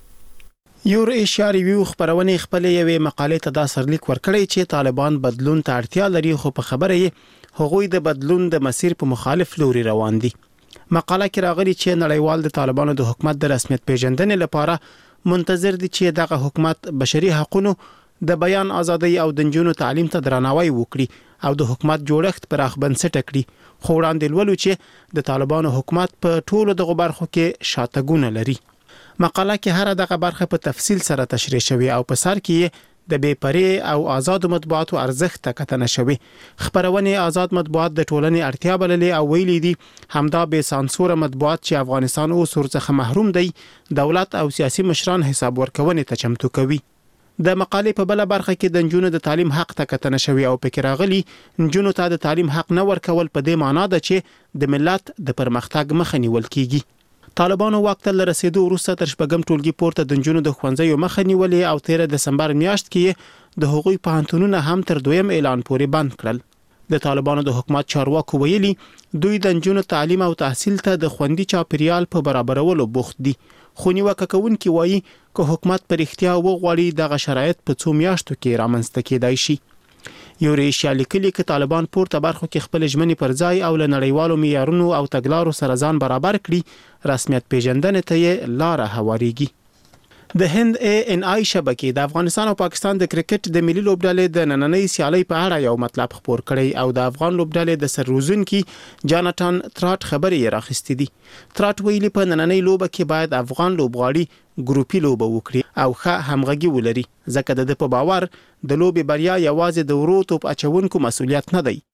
یور ایشیا ریویو خبرونه خپل یوې مقالې ته دا سرلیک ورکړی چې طالبان بدلون ته اړتیا لري خو په خبره یې هغوی د بدلون د مسیر په مخالف لوري روان دي. مقاله کې راغلي چې نړیوال د طالبانو د حکومت د رسمیت پیژندنې لپاره منتظر دي چې دغه حکومت بشري حقوقو د بیان ازادي او د نجونو تعلیم ته درناوی وکړي او د حکومت جوړښت پراخ بنسټ کړي. خو وړاندې ولولو چې د طالبانو حکومت په ټولو دغه برخو کې شاتګونه لري. مقاله کې هر دغه برخه په تفصیل سره تشریح شوی او په سر کې د بې پرې او آزاد مطبوعاتو ارزښت ته کتنه شوی. خبرونه آزاد مطبوعات د ټولنې اړتیا بللې او ویلي دي همدا به سانسور مطبوعات چې افغانستان اوس ورڅخه محروم دی دولت او سیاسي مشران حساب ورکونې ته چمتو کوي. د مقالې په بل برخه کې د نجونو د تعلیم حق ته کتنه شوی او پکې راغلي نجونو ته د تعلیم حق نه ورکول په دې معنی ده چې د ملت د پرمختګ مخه نیول کیږي. طالبانو واک ته رسیدو وروسته تر شپږم ټولګي پورته د نجونو د ښوونځیو مخه نیولې او 13 دسمبر میاشت کې د هغوی پوهنتونونه هم تر دویم اعلان پورې بند کړل. د طالبانو د حکومت چارواکو ویلي دوی د نجونو تعلیم او تحصیل ته د خوندي چاپیریال په برابرولو بوخت دي. خو نیوکه کوونکي وایي که حکومت پر اختیار وغواړي دغه شرایط په څو میاشتو کې رامنځته کېدای شي. یوریشیا لیکلي چې طالبان پورته برخو کې خپل ژمنې پر ځای او له نړیوالو معیارونو او تګلارو سره ځان برابر کړي رسمیت پیژندنې ته یې لار هواریږي. د هند ANI شبکې د افغانستان او پاکستان د کرکټ د ملي لوبډلې د نننۍ سیالي په اړه یو مطلب خبر کړی او د افغان لوبډلې د سرروزونکي جاناتان تراټ خبرې راخستې دي. تراټ ویلي په نننۍ لوبه کې باید افغان لوبغاړي ګروپي لوبه وکړي او ښه همغږي ولري ځکه د په باور د لوبې بریا یوازې د ورو توپ اچونکو مسؤلیت نه دی.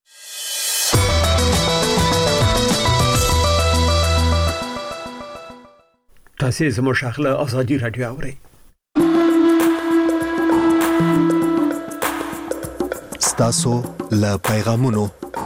تاسو زموږ شاخله ازادي رادیو اورئ. ستاسو له پیغامونو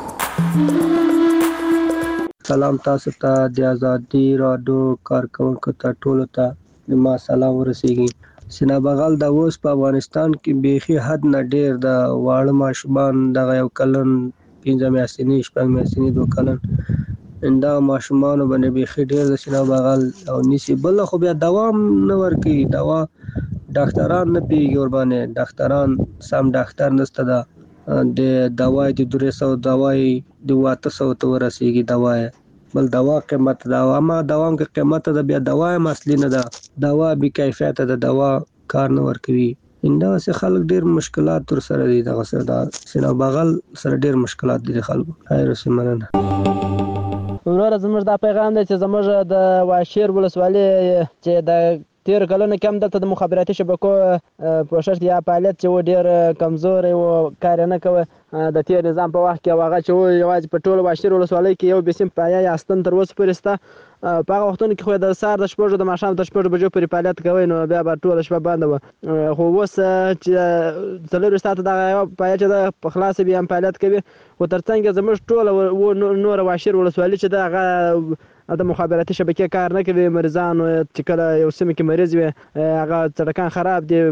سلام تاسو ته د ازادي رادیو کارکونکو ته ټولو ته ما سلام ورسیږي. سینا بغل د اوس په افغانستان کې بيخي حد نه ډیر د واړه ماشومان د یو کلن 15 میاشتې 6 میاشتې 2 کلن انده ماشومان باندې بيخي ډیر د سینا بغل او نسی بل خو بیا دوام نه ورکی دوا ډاکټران نه پیږي ور باندې ډاکټران سم ډاکټر نشته د دواي د 300 دواي د 800 ته ورسیږي دواي بل دوا قیمت دا اما دوام کې قیمت د بیا دوا مسلې نه ده دوا بي کیفیت د دوا کار نه ورکوي انده سه خلک ډیر مشکلات تر سره دي دغه سره د سینا بغل سره ډیر مشکلات دي خلکو خیر سمنه. ورور زموږ دا پیغام دی چې زموږ د واشیر ولسوالۍ چې د 13 کلونو کم دلته د مخابراتي شبکو پروسس یا فعالیت چې ډیر کمزور او کار نه کوي د تیر نظام په وخت کې واغه چې یوازې په ټولو واشیر ولسوالۍ کې یو بسم پایا یا استن تر اوسه پرسته په هغه وختونو کې خو د سار د شپږ د ماښام د شپږ بجو پورې فعالیت کوي نو بیا به ټول شپه بند و خو اوس چې څلور ساعت د پایا چې د په خلاص بیا فعالیت کوي او ترڅنګ زموږ ټول نور واشیر ولسوالۍ چې د مخابراتي شبکې کار نه کوي مریضان چې کله یو سیمه کې مریض وي هغه سړکان خراب دي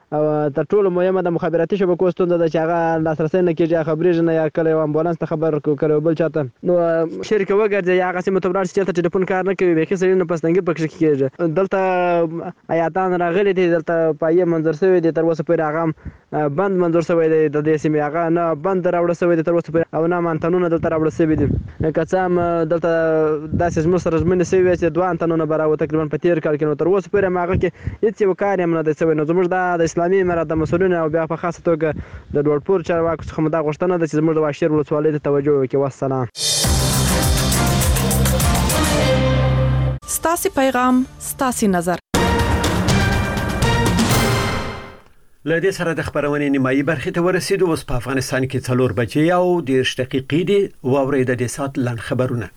او تر ټولو مهمه د مخابراتي شبکو ستونزه ده چې هغه لاسرسي نه کیږي خبرې نه یا کله امبولانس ته خبر کړو بل چاته نو شرکت وګرځي هغه سیمه ته ورشي چې ټلیفون کار نه کوي به کې سړي نه پستنګي پکې کیږي دلته آیاتان راغلي دي دلته پایې منظر شوی دي تر اوسه پورې هغه بند منظور شوی دی د دې سیمه هغه نه بند راوړل شوی دی تر اوسه پورې او نه مانتنونه دلته راوړل شوی دي کڅام دلته داسې زموږ سره زمونږ شوی چې دوه انتنونه براو تقریبا په تیر کال کې نو تر اوسه پورې ماغه کې هیڅ یو کار هم نه دی شوی نو زموږ د اسلامي امارات د مسؤلینو او بیا په خاصه توګه د ډوړپور چارواکو څخه مدا غوښتنه ده چې زموږ د واشیر ولسوالۍ ته توجه وکړي. والسلام. ستاسو پیغام ستاسو نظر. لدې سره د خبرونې نیمایي برخې ته ورسېدو. اوس په افغانستان کې 4 بجې او 10 دقیقې دي. واورئ د دې سات لن خبرونه.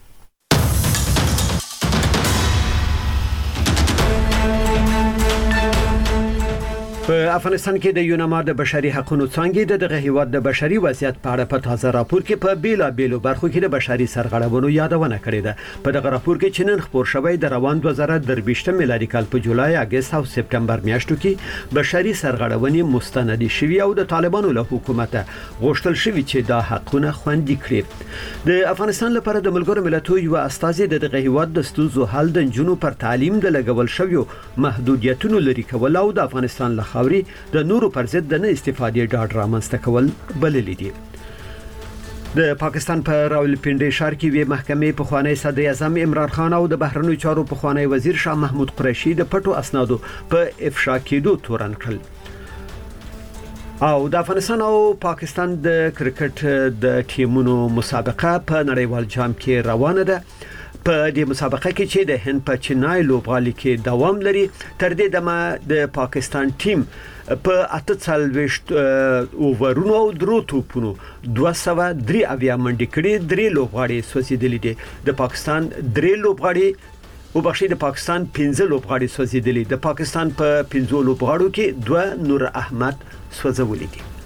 په افغانستان کې د یوناما د بشري حقوقو څنګه دغه هیواد د بشري وضعیت په اړه په تازه راپور کې په بیلابېلو برخو کې د بشري سرغړونو یادونه کړې ده. په دغه راپور کې چې نن خبر شوی د روان 2023 میلادي کال په جولای، اگست او سپتمبر میاشتو کې بشري سرغړونې مستند شوي او د طالبانو له حکومت غوښتل شوی چې دا حقونه خوندي کړي. د افغانستان لپاره د ملګرو ملتونو یو استازي دغه هیواد د ستونزو حل د جنونو پر تعلیم د لګول شوی محدودیتونو لري کول او د افغانستان له خاوري د نورو پر ضد د نه استفادې ډاډ رامنځته کول بللي دي. د پاکستان په راولپنډي ښار کې وی محکمې په خوانی صدر اعظم عمران خان او د بهرنیو چارو په خوانی وزیر شاه محمود قریشي د پټو اسنادو په افشا کېدو تورن کړل. او د افغانستان او پاکستان د کرکټ د ټیمونو مسابقه په نړیوال جام کې روانه ده. په دې مسابقه کې چې د هند په چنای لوبغالي کې دوام لري، تر دې دمه د پاکستان ټیم په 48 اوورونو او درو توپونو 203 منډې کړې، 3 لوبغاړي سوځېدلي دي. د پاکستان 3 لوبغاړي او بخښي د پاکستان 15 لوبغاړي سوځېدلي. د پاکستان په 15 لوبغاړو کې 2 نور احمد سوځولي دي.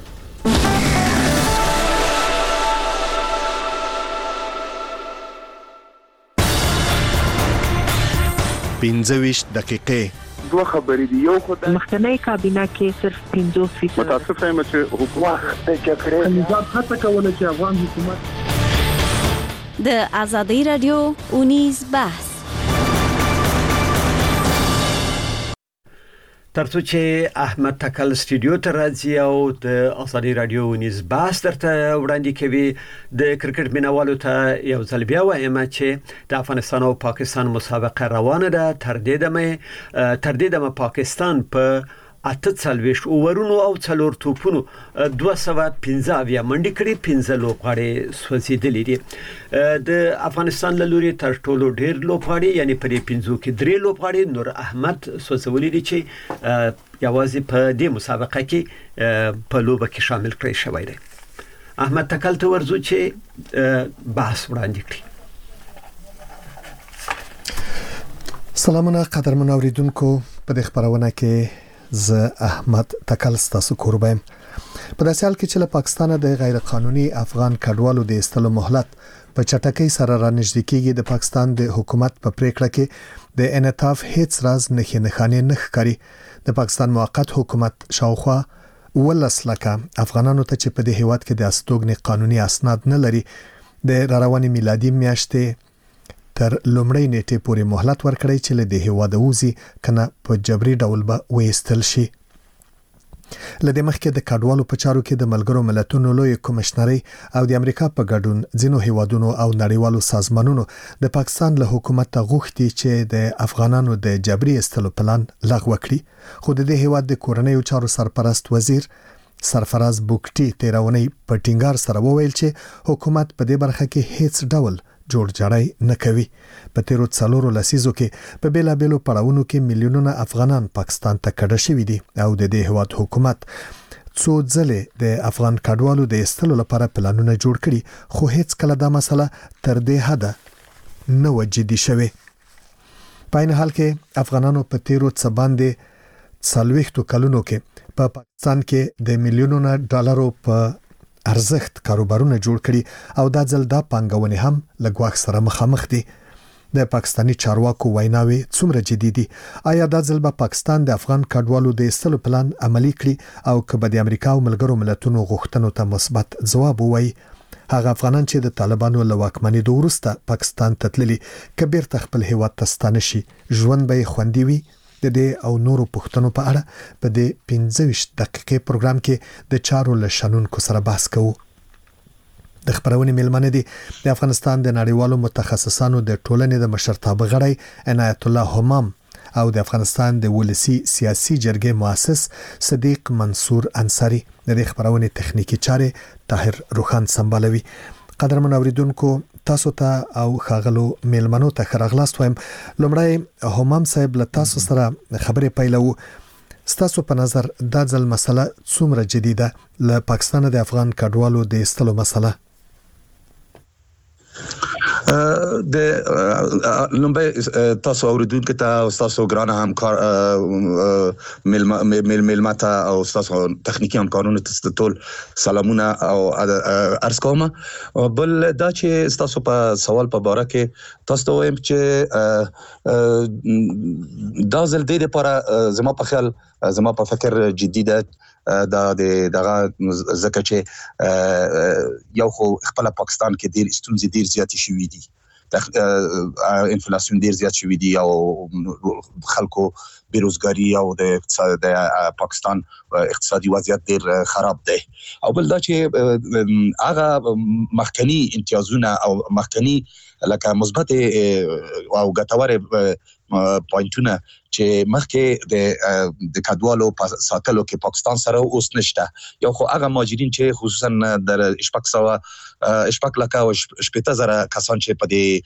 25 دقیقې دوه خبرې دي. یو خدای مخکنی کابینه کې صرف 50% متاسف یم چې حکومت د جګړې نظام هڅه کوله چې افغان حکومت د ازادي رادیو اونیز بحث ترڅو چې احمد تکل استودیو ته راځي او د ازادي رادیو اونیز بحث درته وړاندې کوي. د کرکټ مینوالو ته یو ځل بیا وایم چې د افغانستان او پاکستان مسابقه روانه ده. تر دې دمه پاکستان په 48 اوورونو او 4 توپونو 215 منډې کړې، 15 لوبغاړي سوځېدلي دي. د افغانستان له لوري تر ټولو ډېر لوبغاړي یعنی په دې 15 کې 3 لوبغاړي نور احمد سوځولي دي چې یوازې په دې مسابقه کې په لوبه کې شامل کړی شوی دی. احمد تکل ته ورزو چې بحث وړاندې کړي. سلامونه قدرمن اوریدونکو، په دې خبرونه کې زه احمد تکل ستاسو کوربم. په داسې حال کې چې له پاکستان د غیر قانوني افغان کډوالو د استلو مهلت په چټکۍ سره رانږدې کېږي، د پاکستان د حکومت په پریکړه کې د انعطاف هیڅ راز نښانه نه ښکاري. د پاکستان موقت حکومت شاوخوا 12 لکه افغانانو ته چې په دې هیواد کې د استوګنې قانوني اسناد نه لري د رواني میلادي میاشتې تر لومړی نیټه پورې مهلت ورکړی چې له دې هیواده وځي کنه په جبري ډول به وېستل شي. لدې مخکې د کډوالو په چارو کې د ملګرو ملتونو لوی کمشنري او د امریکا په ګډون ځینو هیوادونو او نړیوالو سازمانونو د پاکستان له حکومت غوښتي چې د افغانانو د جبري استلو پلان لغوه کړي. خو د دې هیواد د کورنیو چارو سرپرست وزیر سرفراز بوکټي تیرونی په ټینګار سره وویل چې حکومت په دې برخه کې هیڅ ډول جوړ جړای نه کوي. په تیرو 4 لسیزو کې په بیلابېلو پړاوونو کې میلیونونه افغانان پاکستان ته کډه شوي دي او د دې هیواد حکومت څو ځلې د افغان کډوالو د استلو لپاره پلانونه جوړ کړي، خو هیڅ کله دا مسله تر دې حده نه وجدي شوه. په این حال کې افغانانو په تیرو څه باندې 40 کلونو کې په پاکستان کې د میلیونونو ډالرو په ارزښت کاروبارونه جوړ کړي او دا ځل دا پانګونې هم لګواخ سره مخامخ دي. د پاکستانی چارواکو ویناوي څومره جدي دي؟ آیا دا ځل به پاکستان د افغان کډوالو د ایستلو پلان عملی کړي او که به د امریکا او ملګرو ملتونو غوښتنو ته مثبت ځواب ووایي؟ هغه افغانان چې د طالبانو له واکمنۍ وروسته پاکستان ته تللي کبیر تخپل هیواد ته ستانه شي ژوند به خوندي وي؟ د دې او نورو پوښتنو په اړه په دې 15 دقیقې پروګرام کې د چارو له شنونکو سره بحث کوو. د خبرونې ملمنه دي د افغانستان د نړیوالو متخصصانو د ټولنې د مشرتابه غړی عنایت الله همام او د افغانستان د ولسی سیاسي جرګې مؤسس صدیق منصور انصاری. د دې خبرونې تخنیکی چارې طاهر روخان سمبالوي. قدرمن اوریدونکو تاسو ته او خاغلو ملمنو ته خراغلاست وایم. لومړی همام صاحب له تاسو سره خبرې پیلو. ستاسو په نظر دا ځل مسله څومره جدي ده له پاکستان د افغان کډوالو د ایستلو مسله؟ د لومبه تاسو اوریدونکو ته او تاسو ګرانه همکار ملمتا او تاسو تخنیکی همکارانو ته ټول سلامونه او عرض کوم. بل دا چې تاسو په سوال په باره کې تاسو ته وایم چې دا ځل د لپاره زما په فکر جدي ده دا دغه زکه چې یو خو خپل پاکستان کې ډیر ستونزې ډیر زیاتې شوې دي، انفلیشن ډیر زیات شوې دي او خلکو بیروزګاری او د پاکستان اقتصادي وضعیت ډیر خراب دی. او بل دا چې هغه مخکنی امتیازونه او مخکنی لکه مثبت او ګټور پوینټونه چې مخکې د کډوالو په ساتلو کې پاکستان سره اوس نشته. یو خو هغه مهاجرین چې خصوصا د 16,000 کسان چې په دې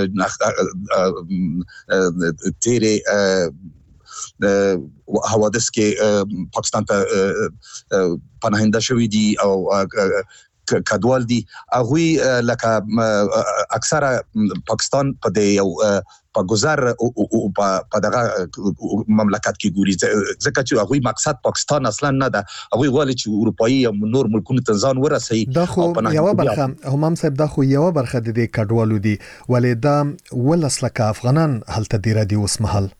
تیرې حوادث کې پاکستان ته پناهنده شوي دي او کډوال دي، هغه لکه اکثره پاکستان په دې یو په گذر او په دغه مملکت کې ګوري، ځکه چې هغه مقصد پاکستان اصلا نه ده، هغه غواړي چې اروپאי او نور ملکونو ته ځان ورسوي. دا خو یو برخه همام صاحب، دا خو یو برخه د کډوالو دي، ولې دا ولسلکه افغانان هلته دی را دي اوس مهال.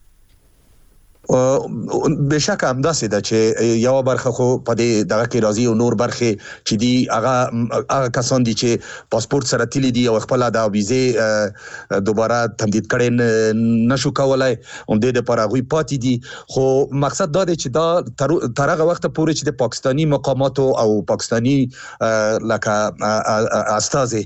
بشک همداسې ده چې یو برخه خو په دې دغه کې راځي او نور برخه چې دی هغه کسان دي چې پاسپورت سره تللی دي او خپل د ویزه دوباره تمدید کړي نشو کولای، هم د لپاره غوي پاتې دي. خو مقصد دا دی چې دا تر هغه وخت پورې چې د پاکستانی مقامات او پاکستانی لکه استازي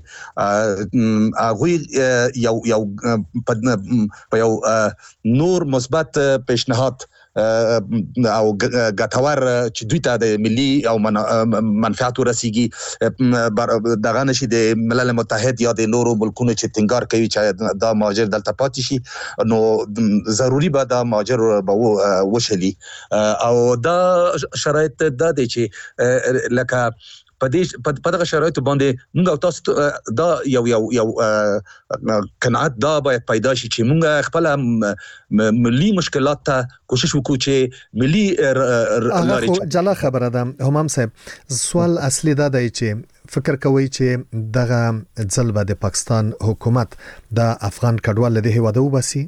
هغه یو په یو نور مثبت پیشنهاد او ګټور چې دوی ته د ملي او منفعت ورسیږي دغه نشي د ملل متحد یا د نورو ملکونو چې ټینګار کوي چې دا مهاجر دلته پاتې شي، نو ضروری به دا مهاجر به وشلي. او دا شرایط دا دي چې لکه په دغه شرایطو باندې موږ تاسو دا یو قناعت دا باید پیدا شي چې موږ خپل ملي مشکلات ته کوشش وکړو چې ملي لارې جلا خبره ده. همام صاحب، سوال اصلي دا دی چې فکر کوي چې دغه ځل د پاکستان حکومت د افغان کډوال له هیواده وباسي؟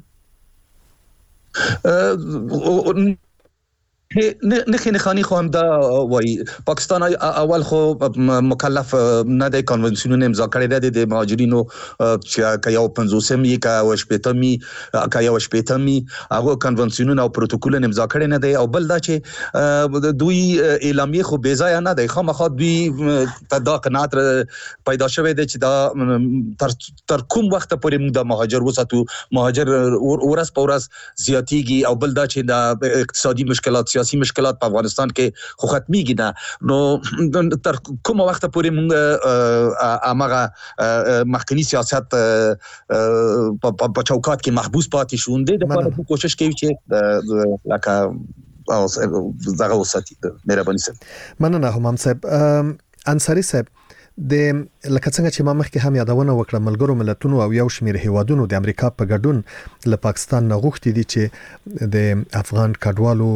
نه خاني خو هم دا وای پاکستان اول خو مکلف نه دی، کنونسیونونه امضا کړی دی د مهاجرینو چې یو 50 کا او شپېتمي کا یو شپېتمي هغه کنونسیونونه او پروتوکولونه امضا کړی نه دی. او بل دا چې دوی اعلامیه خو بې ځای نه دی، خامخا دوی دا قناعت پیدا شوی دی چې دا تر کوم وخت پورې موږ د مهاجر وساتو، مهاجر ورځ په ورځ زیاتیږي. او بل دا چې د اقتصادي مشکلات سیاسي مشکلات په افغانستان کې خو ختميږي نه، نو تر کومه وخت پورې موږ هغه مخکنی سیاست په چوکاټ کې محبوس پاتې شو. د لپاره کوشش کوي چې لکه او دغه وساتي. مهرباني سره مننه همام صاحب. انصاری صاحب، د لکه څنګه چې ما مخکې هم یادونه وکړه، ملګرو ملتونو او یو شمېر هیوادونو د امریکا په ګډون له پاکستان نه غوښتي دي چې د افغان کډوالو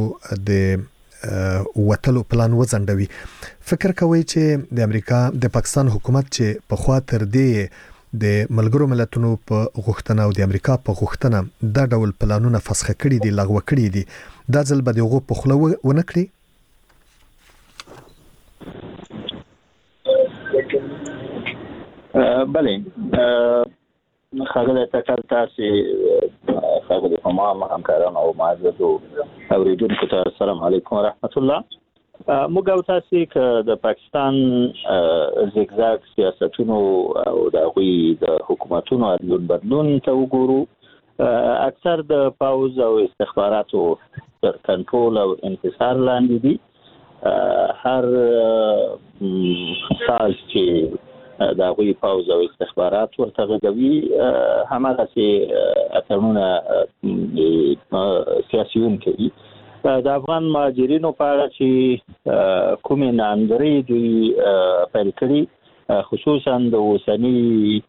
د وټلو پلان وځنډوي. فکر کوي چې د امریکا د پاکستان حکومت چې په خوا تر دې د ملګرو ملتونو په غوښتنه او د امریکا په غوښتنه دا ډول پلانونه فسخ کړي دي، لغوه کړي دي، دا ځل به دغه په خله ونه کړي. بله خاغله تکل تاسو خاغله تمام همکارانو او معززو اوریدونکو ته السلام علیکم ورحمت الله. موږ او تاسو ک د پاکستان زیګزاګ سیاستونو او د غوي د حکومتونو ادلون بدلون ته وګورو، اکثر د پاوز او استخباراتو تر کنټرول او انحصار لاندې دي. هر ساز چې دا غوي پاوز او استخبارات ورته غوي همغه چې اتمونه سیاسيون کوي. د افغان مهاجرینو په اړه چې کومې ناندري دوی پیل کړي، خصوصا د اوسنی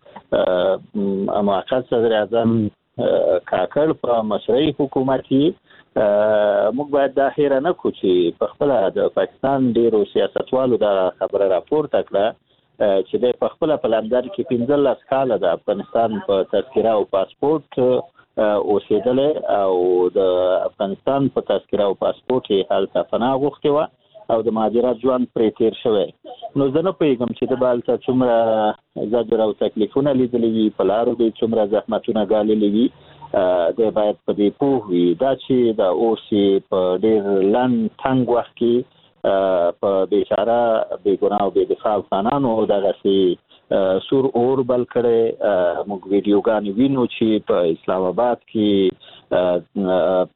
موقت صدر اعظم کاکړ په مشرعي حکومتي موږ باید دا هیر نه کو چې په خپل د پاکستان ډیرو سیاستوالو دا خبره راپورته کړه چې د خپل په لندن کې 15 کال د افغانستان په تذکره او پاسپورت اوسېدل او د افغانستان په تذکره او پاسپورت یې حالت پناه غوښتي و او د مهاجرت ژوند پرې تیر شوی. نو زه نه پوهیږم چې د بالته څومره زجر او تکلیفونه لیدلي وي، په لارو کې څومره زحمتونه ګاللي وي. د باید په دې پوه وي دا چې د اوسې په ډېر لنډ تنګ وخت کې په بیچاره بیګناه او بېدفاع افغانانو دغسې سور اور بل کړی. موږ ویډیوګانې وینو چې په اسلام آباد کې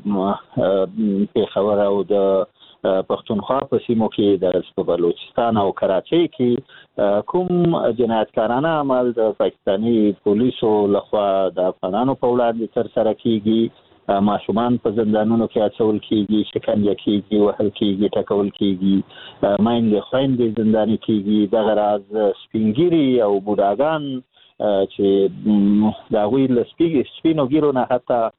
په پېښور او د پښتونخوا په سیمو کې د بلوچستان او کراچۍ کې کوم جنایتکارانه عمل د پاکستاني پولیسو لخوا د افغانانو په وړاندې ترسره کیږي. ماشومان په زندانونو کې اچول کیږي، شکنجه کیږي، وهل کیږي، ټکول کیږي، ماينګ خويندې زنداني کیږي. دغه راز سپینګيري او بوډاګان چې دا وی سپینو ګیرو نه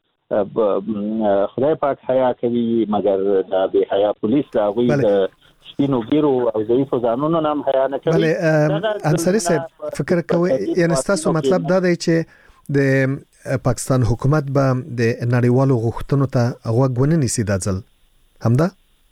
حتی خدای پاک حیا کوي، مګر دا به حیا پولیس دا وی د سپینو ګیرو او ضعیف ځانونو نام حیا نه کوي. بله انصاری صاحب فکر کوي یعنی تاسو مطلب دا دی چې د پاکستان حکومت به د نړیوالو غوښتنو ته غوږ ونه نیسي دا ځل همدا؟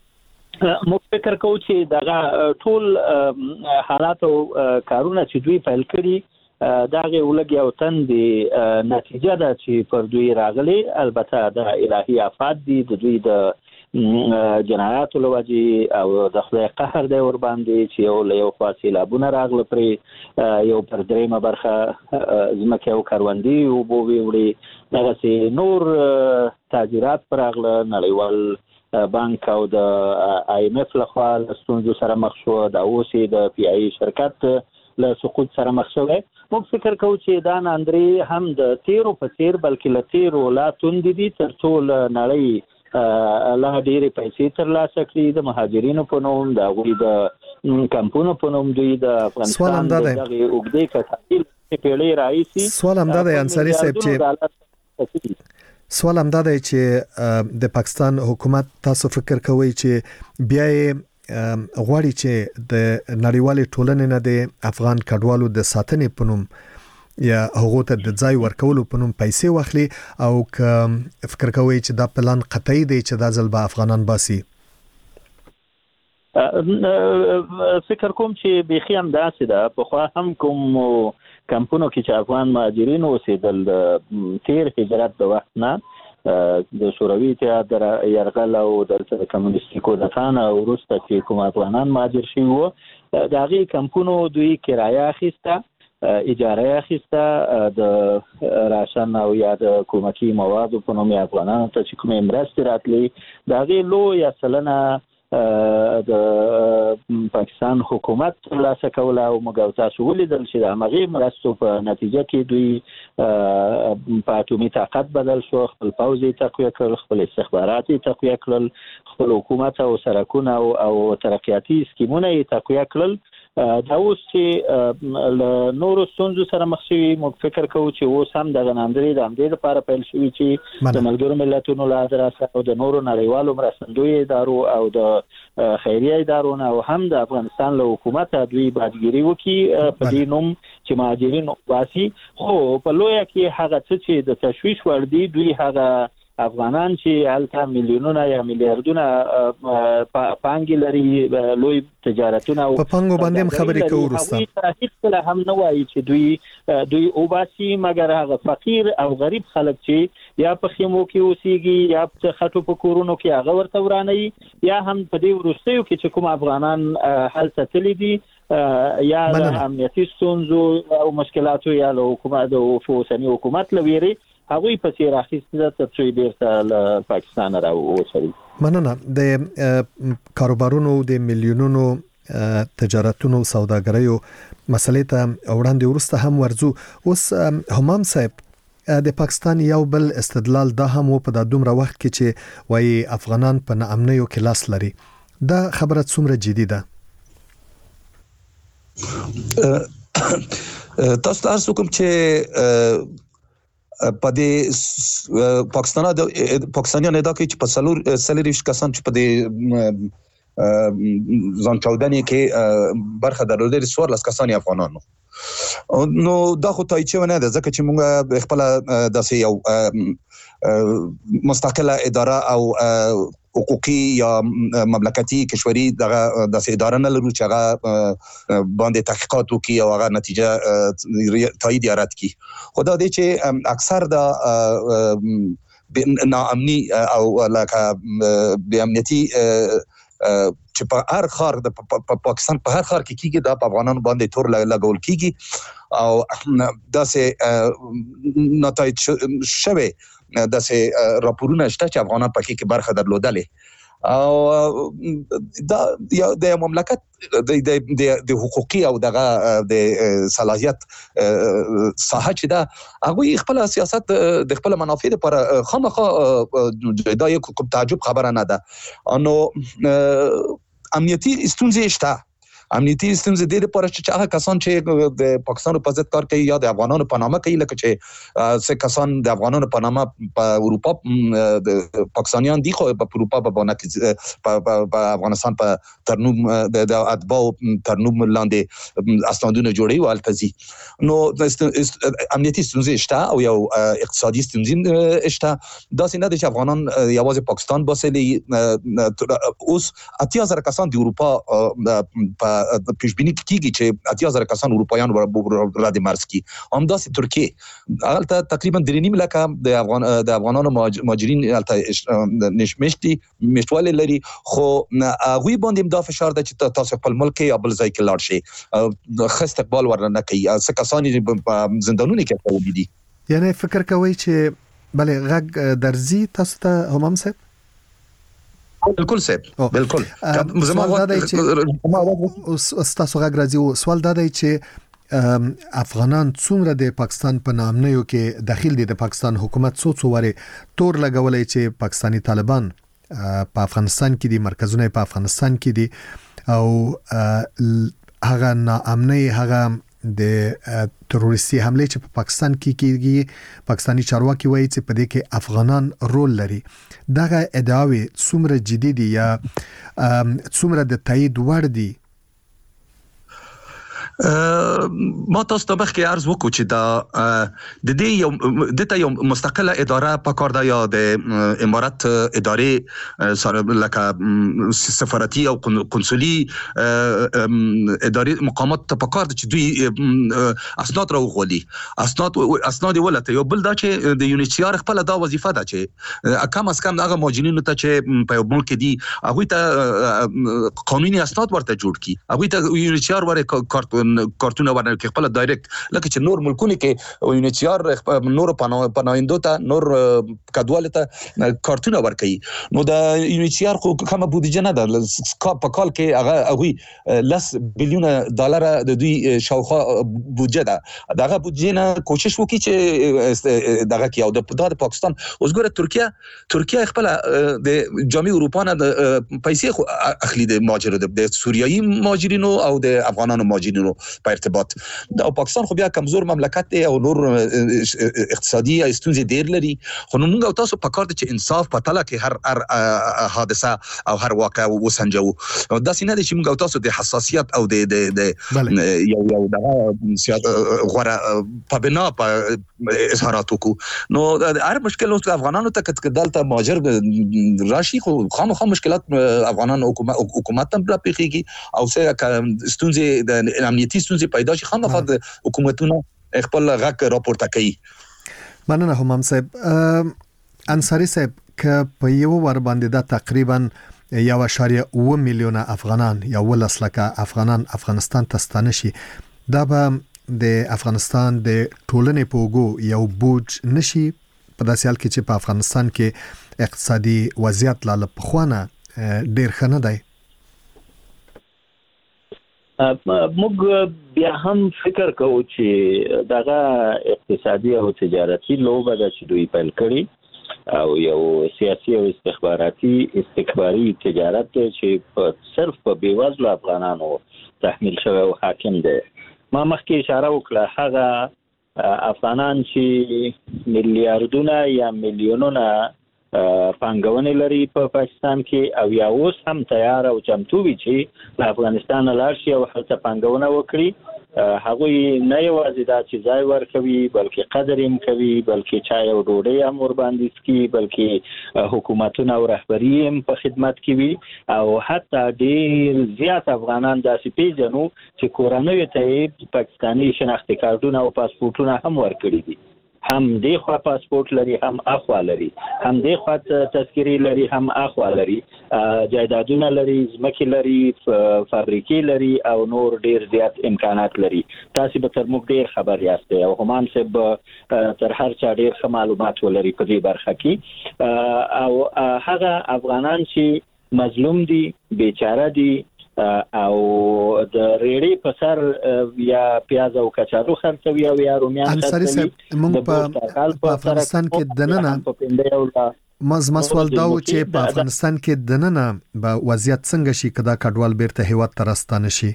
موږ فکر کوو چې دغه ټول حالات او کارونه چې دوی پیل کړي دغه ولګي او تندې نتیجه ده چې پر دوی راغلي. البته د الهي آفات دي، د دوی د جنایاتو لوجې او د خدای قهر دی ور باندې چې یو خوا سیلابونه راغله پرې، یو پر دریمه برخه ځمکې او کروندې اوبه وړي، دغسې نور تاجرات پر راغله. نړیوال بانک او د IMF لخوا له ستونزو سره مخ شو، د اوسې د PI شرکت له سقوط سره مخ شوی. موږ فکر کوو چې دا ناندري هم د تیرو په څیر بلکې له تیرو لا توندې دي تر څو له نړۍ لا ډېرې پیسې ترلاسه کړي. د مهاجرینو په نوم، د هغوی د کمپونو په نوم دوی د افغانستان د دغې اوږدې کتابي پیړۍ راهیسې سوال همدا دی انصاري صاحب چې سوال همدا دی چې د پاکستان حکومت تاسو فکر کوئ چې بیا غواړي چې د نړیوالې ټولنې نه د افغان کډوالو د ساتنې په نوم یا هغه ته د ځای ورکولو په نوم پیسې واخلي، او که فکر کوي چې دا پلان قطعي دی چې دا ځل به افغانان باسي؟ فکر کوم چې بيخي هم داسې ده. پخوا هم کوم کمپونو کې چې افغان مهاجرین اوسېدل د تیر هجرت د وخت نه د شوروي اتحاد د یرغل او د کمونیستي کودتا او وروسته چې کوم افغانان مهاجر شوي وو، د هغې کمپونو دوی کرایه اخیسته، اجاره اخیسته، د راشن او یا د کومکی موادو په نوم افغانانو ته چې کومې مرستې راتلې، د هغې لویه سلنه د پاکستان حکومت ترلاسه کوله. او موږ تاسو ولیدل چې د همغې مرستو په نتیجه کې دوی په اټومي طاقت بدل شو، خپل پوځ یې تقویه کړل، خپل استخبارات یې تقویه کړل، خپل حکومت او سرکونه او ترقیاتي سکیمونه یې تقویه کړل. دا اوس چې له نورو ستونزو سره مخ شوي، موږ فکر کوو چې اوس هم دغه ناندري د همدې لپاره پیل شوي چې د ملګرو ملتونو له ادرسه او د نورو نړیوالو مرستندویو ادارو او د خیریه ادارو نه او هم د افغانستان له حکومت دوی باجګیري وکړي په دې نوم چې مهاجرین واسي خو په لویا کې هغه څه چې د تشویش ور دي دوی هغه افغانان چې هلته میلیونونه یا میلیارډونه پانګې لري لوی تجارتونه په پانګو باندې خبرې کوو وروسته هیڅ کله هم نه وایي چې دوی اوباسي مګر هغه فقیر او غریب خلک چې یا په خیمو کې اوسېږي یا په خټو په کورونو کې هغه ورته ورانه یا هم په دې وروستیو کې چې کوم افغانان هلته تللي دي یا امنیتي ستونزو او مشکلاتو یا له حکومت د اوسني حکومت لويري هغه په څیر اخیسته ته بیرته پاکستان راووسري. مننه. د کاروبارونو د میلیونونو تجارتونو سوداګریو مسلې ته وړاندې ورسته هم ورزو. اوس همام صاحب د پاکستان یو بل استدلال دا هم په د دومره وخت کې چې وایي افغانان په ناامنیو کې لاس لري. دا خبره څومره جدي ده؟ تاسو تاسو کوم چې په دې پاکستانیان ادا کوي چې په سلریش کسان چې په دې ځان چودنې کې برخه درلودل 14 کسان افغانانو نو دا خو تایید نه ده ځکه چې موږ خپل داسې یو مستقله اداره او حقوقي یا مملکتي کشوري دغه د اداره نه لرو چې هغه باندې تحقیقات وکړي او هغه نتیجه تایید رد کړي خو دا دی چې اکثر د ناامني او لکه بې امنیتي چې په هر خار د پاکستان په هر خار کې کیږي دا په افغانانو باندې تور لګول کیږي او داسې نتایج شوه داسې راپورونه شته چې افغانان پکې کې برخه درلودلې او دا د مملکت د حقوقي او دغه د صلاحیت ساحه چې دا هغه خپل سیاست د خپل منافع لپاره خامخا دا یو تعجب خبره نه ده نو امنیتي ستونزې شته امنیتي ستونزې د لپاره چې هغه کسان چې د پاکستان په ضد کار کوي یا د افغانانو په نامه کوي لکه چې څه کسان د افغانانو په نامه په اروپا د پاکستانیان دي خو په اروپا په افغانستان په ترنوم د اتباع ترنوم لاندې اسنادونه جوړي او التزي نو امنیتي ستونزې شته او یو اقتصادي ستونزې شته دا څنګه د افغانان یوازې پاکستان باسي اوس 80000 کسان د اروپا په پیشبینی کیږي چې 80000 کسان اروپایان را دي مرز کی همداسې ترکیه البته تقریبا 3.5 لک د افغانانو مهاجرین البته مشتواله لري خو هغه باندې د فشار د چې تاسو خپل ملک یا بل ځای کې لاړ شي خو استقبال ورنه کوي څه کسان زندانونه کې قومي دي یعنی فکر کوي چې بلې غږ درځي تاسو ته همام صاحب بالکل صاحب بالکل سوال دا دی چې تاسو غږ راځي سوال دا دی چې افغانان څومره د پاکستان په نامنیو کې داخل دي د پاکستان حکومت څو واره تور لګولای چې پاکستانی طالبان په افغانستان کې دي مرکزونه په افغانستان کې دي او هغه نامنی هغه د تروریستي حمله چې په پاکستان کې کیږي پاکستانی چارواکي وایي چې په دې کې افغانان رول لري دغه ادعاوې څومره جدي دي یا څومره د تایید وړ دي ما تاسو ته بخښه عرض وکړو چې دا د دې د یو مستقله اداره په کار ده یا د امارات ادارې سره لکه سفارتي او قنصلي ادارې مقامات ته په کار ده چې دوی اسناد راوغولي اسناد ولته یو بل دا چې د یونیسیار خپل دا وظیفه ده چې کم از کم هغه مهاجرینو ته چې په یو ملک دي هغه ته قانوني اسناد ورته جوړ کړي هغه ته یونیسیار ورته کارتونه ورنه کې خپل ډایرکټ لکه چې نور ملکونه کې یونیسیار نور پناهندو ته نور کډوال ته کارتونه ورکړي نو د یونیسیار خو کومه بودیجه نه ده په کال کې هغه لس بیلیون ډالر د دوی شاوخوا بودیجه ده دغه بودیجه نه کوشش وکړي چې دغه کې او د پاکستان اوس ګوره ترکیه خپل د جامعه اروپا نه پیسې اخلي د مهاجرو د سوریایي مهاجرینو او د افغانانو مهاجرینو په ارتباط دا پاکستان خو بیا کمزور مملکت دی او نور اقتصادي استونزې ډېر لري خو موږ او تاسو په کار دي چې انصاف په تله کې هر حادثه او هر واقع وسنجو دا سینه دي چې موږ او تاسو د حساسیت او د یو دغه غوړه په بنا په اظهارات وکړو نو هر مشکل اوس افغانانو ته کدالته مهاجر راشي خو خامخا مشکلات افغانان حکومت هم بلا پیخيږي او څه ستونزې د امنیتي ستونزې پیدا شي خامخا د حکومتونو خپل غږ راپورته کوي مننه همام صاحب انصاری صاحب ک په یو ور باندې دا تقریبا 1.8 میلیونه افغانان یا 10 لکه افغانان افغانستان ته ستانه شي دا به د افغانستان د ټولنې په وګو یو بوج نشي په داسې حال کې چې په افغانستان کې اقتصادي وضعیت لا پخوانه ډیر ښه نه دی موږ بیا هم فکر کوو چې دغه اقتصادي او تجارتي لوبه د چې دوی پیل کړي او یو سیاسي او استخباراتي تجارت چې صرف په بیوزلو افغانانو تحمیل شوی او حاکم دی ما مخکې اشاره وکړه هغه افغانان چې میلیارډونه یا میلیونونه پانګونې لري په پاکستان کې او یا اوس هم تیار او چمتو وي چې له افغانستان لاړ شي او هلته پانګونه وکړي هغه نه یوازې دا چې ځای ورکوي بلکې قدر هم کوي بلکې چای او ډوډۍ هم ور باندې سکي بلکې حکومتونه او رهبري هم په خدمت کې وي او حتی ډېر زیات افغانان داسې پیژنو چې کورنۍ ته پاکستاني شناختی کارتونه او پاسپورتونه هم ورکړي دي هم دې خوا پاسپورت لري هم اخوا لري هم دې خوا تذکری لري هم اخوا لري جایدادونه لري ځمکې لري فابریکې لري او نور ډیر زیات امکانات لري تاسو به تر موږ ډیر خبر یاست او همام صاحب تر هر چا ډیر ښه معلومات ولري په دې برخه کې او هغه افغانان چې مظلوم دي بیچاره دي او د ریړې په سر یا پیاز او کچالو خرڅوي او یا رومیان خرڅوي انصاری صاحب موږ په افغانستان کې دننه مسول دا چې په افغانستان کې دننه به وضعیت څنګه شي کدا کډوال بیرته هیواد ترستانه شي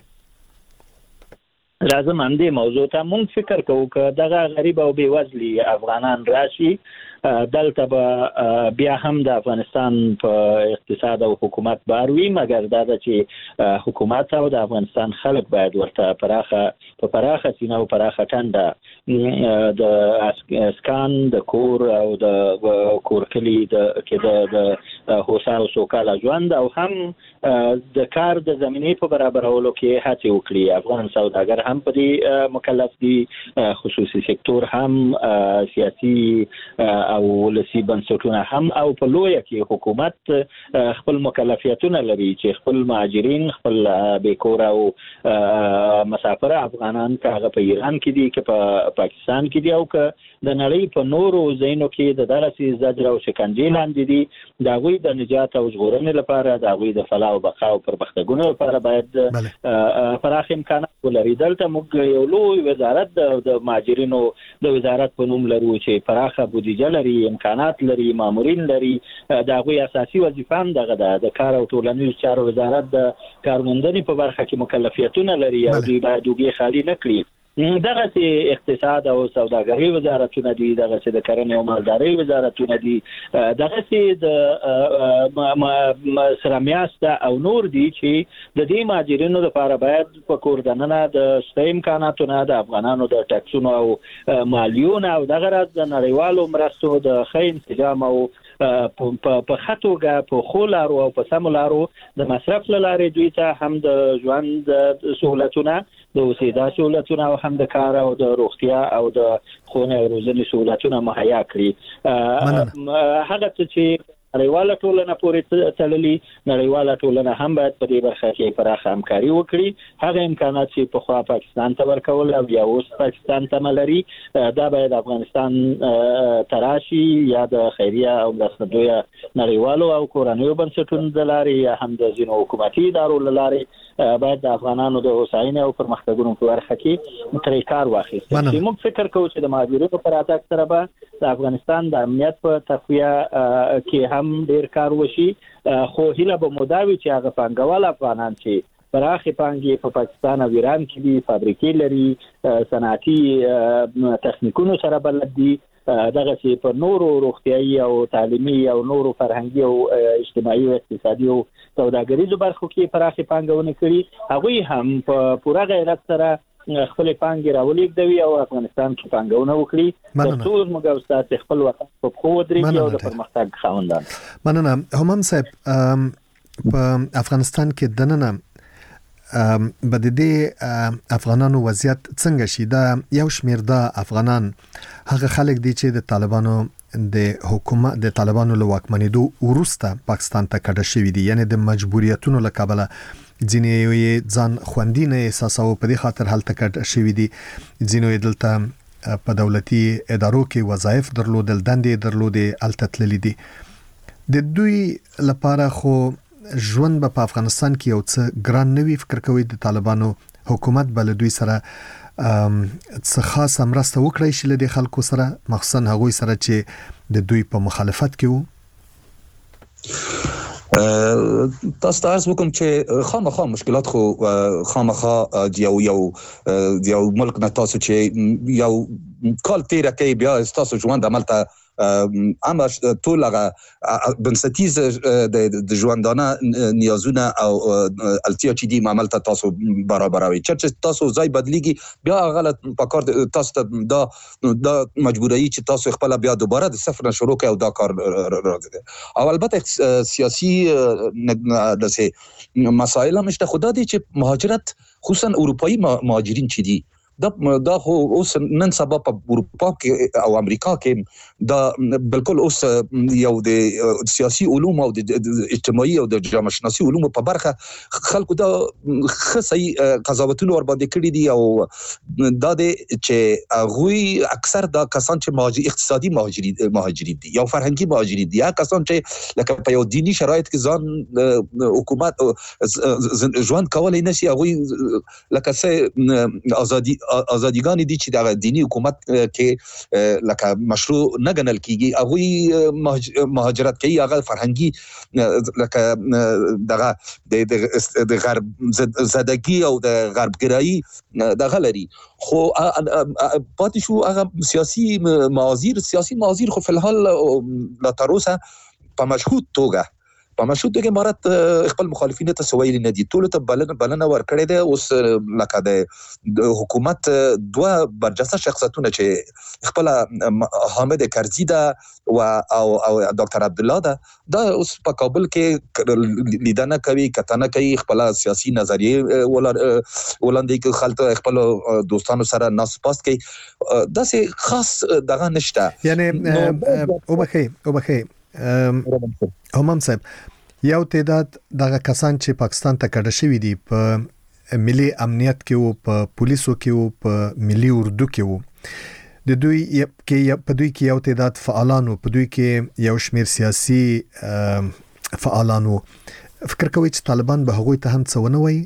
لازم هم دې موضوع ته مونږ فکر کوو چې دغه غریب او بیوزلي افغانان راشي دلته به بیا هم د افغانستان په اقتصاد او حکومت باروي مګر دا چې حکومت او د افغانستان خلک باید ورته پراخه سینه او پراخه ټنډه د اسکان د کور او د کورکلي د هوسا او سوکاله ژوند او هم د کار د زمینې په برابرولو کې هڅه وکړي افغان سوداګر هم په دې مکلف دي خصوصي سکتور هم سیاسي او ولسی بنسټونه هم او په لویه کې حکومت خپل مکلفیتونه لري چې خپل مهاجرین خپل بیکور او مسافر افغانان کاغه په ایران کې دي که په پاکستان کې دي او که د نړۍ په نورو ځایونو کې د درسي زجر او شکنجې لاندې دي دا غوي د نجات او ژغورنې لپاره دا غوي د فلاح او بقا او پرمختګونو لپاره باید پراخ امکانات ولري دلته موږ یو لوی وزارت د مهاجرینو د وزارت په نوم لرو چې پراخه بودیجه لري امکانات لري مامورین لري دا غوي اساسي وظیفه هم دغه د کار او ټولنیز چارو وزارت د کارموندنې په برخه کې مکلفیتونه لري او دوی باید دوی خالي نه کړي دغه چې اقتصاد او سوداګري وزارتونه دي دغه چې د کرنې او مالدارۍ وزارتونه دي دغه چې د سرمیاست او نور دي چې د دې مهاجرینو لپاره باید په کوردننه د شته امکاناتونه د افغانانو د ټاکسونو او مالیونو او دغه راز د نړیوالو مرستو د ښه انسجام او په خطوګه په خولارو او په سمولارو د مصرف لارې دوی ته هم د ژوند سہولتونه د وسیدا سہولتونه او هم د کار او د روغتیا او د خونه او روزنې سہولتونه مهیا کړي هغه چې نړیواله ټولنه پورې تړلي نړیواله ټولنه هم باید په دې برخه کې پراخه همکاري وکړي هغه امکانات چې په خوا پاکستان ته ورکول او یا اوس پاکستان ته ملري دا باید افغانستان تراشي یا د خیریه او مرستندویه نړیوالو او کورنیو بنسټونو د لارې یا هم د ځینو حکومتي ادارو له لارې باید د افغانانو د هوساینې او پرمختګونو په برخه کې ترې کار واخیستل شي موږ فکر کوو چې د مهاجرینو پر اتاک سره به د افغانستان د امنیت په تقویه کې هم ډیر کار وشي خو هیله به موداوي چې هغه پنګوال افغانان چې پراخې پانګې په پاکستان او ایران کې دي، فابریکې لري، صنعتي تخنیکونو سره بلد دي، دغه چې په نورو روغتيایي او تعلیمي او نورو فرهنګي او اجتماعي او اقتصادي او سوداګریزو برخو کې پراخې پانګونه کړي. هغوی هم په پوره غیرت سره خپل پانګې راولېږدوي او افغانستان کې پانګونه وکړي ترڅو موږ او تاسو خپل وطن په خو درېږي او د پرمختګ خاوندان. مننه. همام صاحب، په افغانستان کې دننه بددي افغانانو وضعیت څنګه شي؟ دا یو شمیر د افغانان هغه خلک دي چې د طالبانو د حکومت د طالبانو له واکمنېدو وروسته پاکستان ته کډه شوي دي، یعنی د مجبوریتونو له کبله ځینې یې ځان خوندي نه احساسوي، په دې خاطر هلته کډه شوي دي. ځینې یې دلته په دولتي ادارو کې وظایف درلودل، دندې درلودې، هلته تللي دي. د دوی لپاره خو ژوند په افغانستان کې یو څه ګران نه وي. فکر کوي د طالبانو حکومت بل دوی سره څه خاص مرسته وکړي چې له خلکو سره، مخصوصا هغوی سره چې د دوی په مخالفت کې وو؟ تاسو ته عرض وکم چې خامخا مشکلات خو خامخا یو ملک نه تاسو چې یو کال تیر کوي بیا تاسو ژوند عملته اما ټول هغه بنسټیز د ژوندانه نیازونه او التیا چې دی عمل ته تاسو برابروي. چې تاسو ځای بدلیږي بیا غلط پکار تاسو ته دا مجبوري چې تاسو خپل بیا دوباره د صفر نه شروع کوي او دا کار راځي. او البته سیاسي دسه مسائل هم شته. خدا دې چې مهاجرت خصوصا اروپایي مهاجرین چې دي دا خو اوس نن سبا په اروپا کې او امریکا کې دا بالکل اوس یو د سیاسي علوم او د اجتماعي او د جامعه شناسي علوم په برخه خلکو دا خصي قضاوتونه ور باندې کړی دي او دا د چې هغه اکثر دا کسان چې اقتصادي مهاجرین دي یا فرهنګي مهاجرین دي، یا کسان چې لکه په یو دینی شرایط کې ځان حکومت ژوند کولای نشي، هغه لکه څه ازادیګان دي چې د دینی حکومت کې لکه مشروع نه ګڼل کیږي، هغه مهاجرت کوي، هغه فرهنګي لکه دغه د غرب زدګي او د غربګرایي دغه لري. خو پاتې شو هغه سیاسي معاذیر خو فلحال لا تر اوسه په مشهود توګه امارات خپل مخالفین ته سویل نه دي. ټول ته بلنه ورکړې ده. اوس لکه د حکومت دوه برجسته شخصیتونه چې خپل حامد کرزي ده او ډاکټر عبد الله ده، دا اوس په کابل کې لیدنه کوي، کتنه کوي، خپل سیاسي نظریه ولاندې کې خلک خپل دوستانو سره ناس پاس کوي. دا څه خاص دغه نشته. یعنی وبخي همام صاحب، یو تعداد دغه کسان چې پاکستان ته کډه شوي دي په ملي امنیت کې او په پولیسو کې او په ملي اردو کې وو، د دوی کې یو تعداد فعالانو، په دوی کې یو شمیر سیاسي فعالانو. فکر کوي چې طالبان به هغوی ته هم څه ونه وایي؟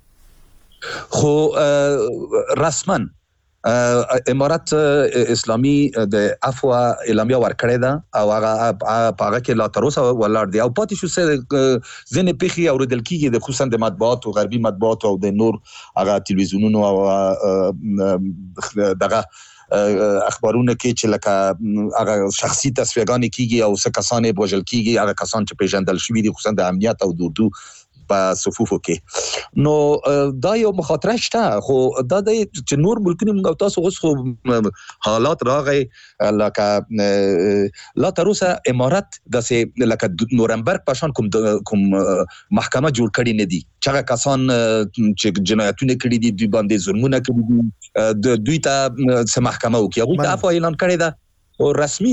خو رسما امارات اسلامي د عفو اعلامیه ورکړې ده او هغه په کې لا تر اوسه ولاړ دی. او پاتې شو سره ځنې پیخي اوریدل کیږي د خصوصا د مطبوعات او غربي مطبوعات او د نور هغه تلویزیونونو او دغه اخبارونه کې چې لکه هغه شخصي تصفیهګانې کیږي او څه کسان بوجل کیږي، هغه کسان چې پیژندل شوي دي خصوصا د امنیت او د اردو په صفوفو کې. نو دا یو مخاطره شته. خو دا د چې نور ملکونه موږ تاسو اوس خو حالات راغی لکه لا تر اوسه امارات داسې لکه نورمبرګ پاشان کوم محکمه جوړ کړی نه دي چې هغه کسان چې جنایتونه کړي دي، دوی باندې ظلمونه کړي دي، دوی ته څه محکمه وکړي، هغوی ته عفو اعلان کړی ده او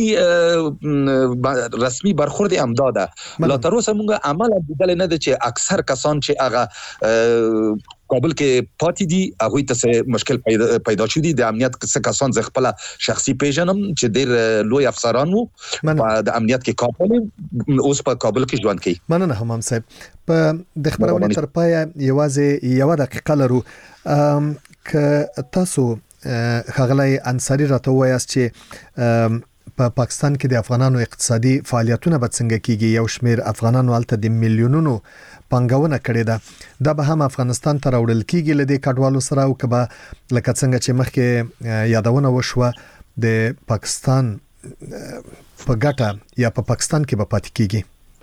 رسمي برخورد امداده. لا تر اوسه موږ عمل بدل نه ده چې اکثر کسان چې هغه کابل کې پاتې دي هغه ته مشکل پیدا شو دي. د امنیت څخه کسان ز خپل شخصي پیژنم چې ډېر لوی افسران وو د امنیت کې کابل اوس په کابل کې ژوند کوي. مننه همام صاحب. په د خبرونه تر پای یوازې یو دقیقه لرو. ک تاسو خغلی انصاری راته وایاست چې په پاکستان کې د افغانانو اقتصادي فعالیتونه به څنګه کیږي؟ یو شمېر افغانانو هلته د میلیونونو پانګونه کړې ده، دا به هم افغانستان ته راوړل کیږي لدې کډوالو سره، او کبه لکه څنګه چې مخکې یادونه وشوه د پاکستان په ګټه یا په پاکستان کې به پاتې کیږي؟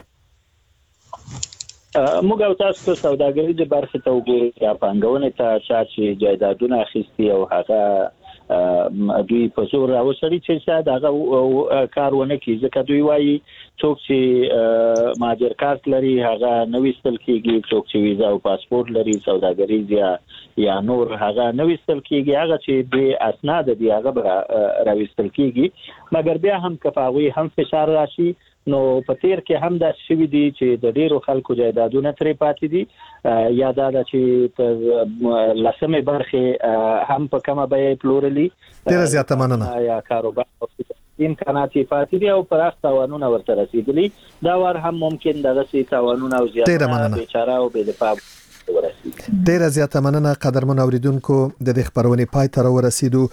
موږ او تاسو په سوداګرۍ د برخې ته وګورئ، یا پانګونې ته چې جایدادونه اخیستي او هغه دوی په زور راوسړي چې شاید هغه کار ونه کړي، ځکه دوی وایي څوک چې مهاجر کارت لري هغه نه ویستل کیږي، څوک چې ویزا او پاسپورت لري سوداګریز یا نور هغه نه ویستل کیږي، هغه چې د اسناد دي هغه راویستل کیږي، مګر بیا هم کفاوی هم فشار راشي. نو په تیر کې هم دا شوی دي چې د ډیرو خلکو جایدادونه ترې پاتې دي، یا دا چې په لسمه برخه هم په کومه بیه پلورلي، ډیره زیاته مننه، یا کاروبار امکانات پاتې دي او پراخ تاوانونه ورته رسیدلي، دا ور هم ممکن دغه سي تاوانونه او زیاتونه بیچاره او بې دفاع ورسیږي. ډیره زیاته مننه قدرمن اوریدونکو، د دې خبرونې پای ته ورسیدو.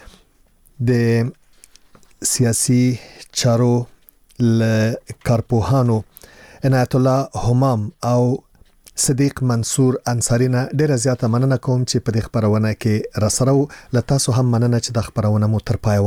د سیاسي چارو کارپوهانو عنایت الله همام او صدیق منصور انصاری نه ډیره زیاته مننه کوم چې په دې خبرونه کې راسره و. لته سو هم مننه چې د خبرونه مو تر پای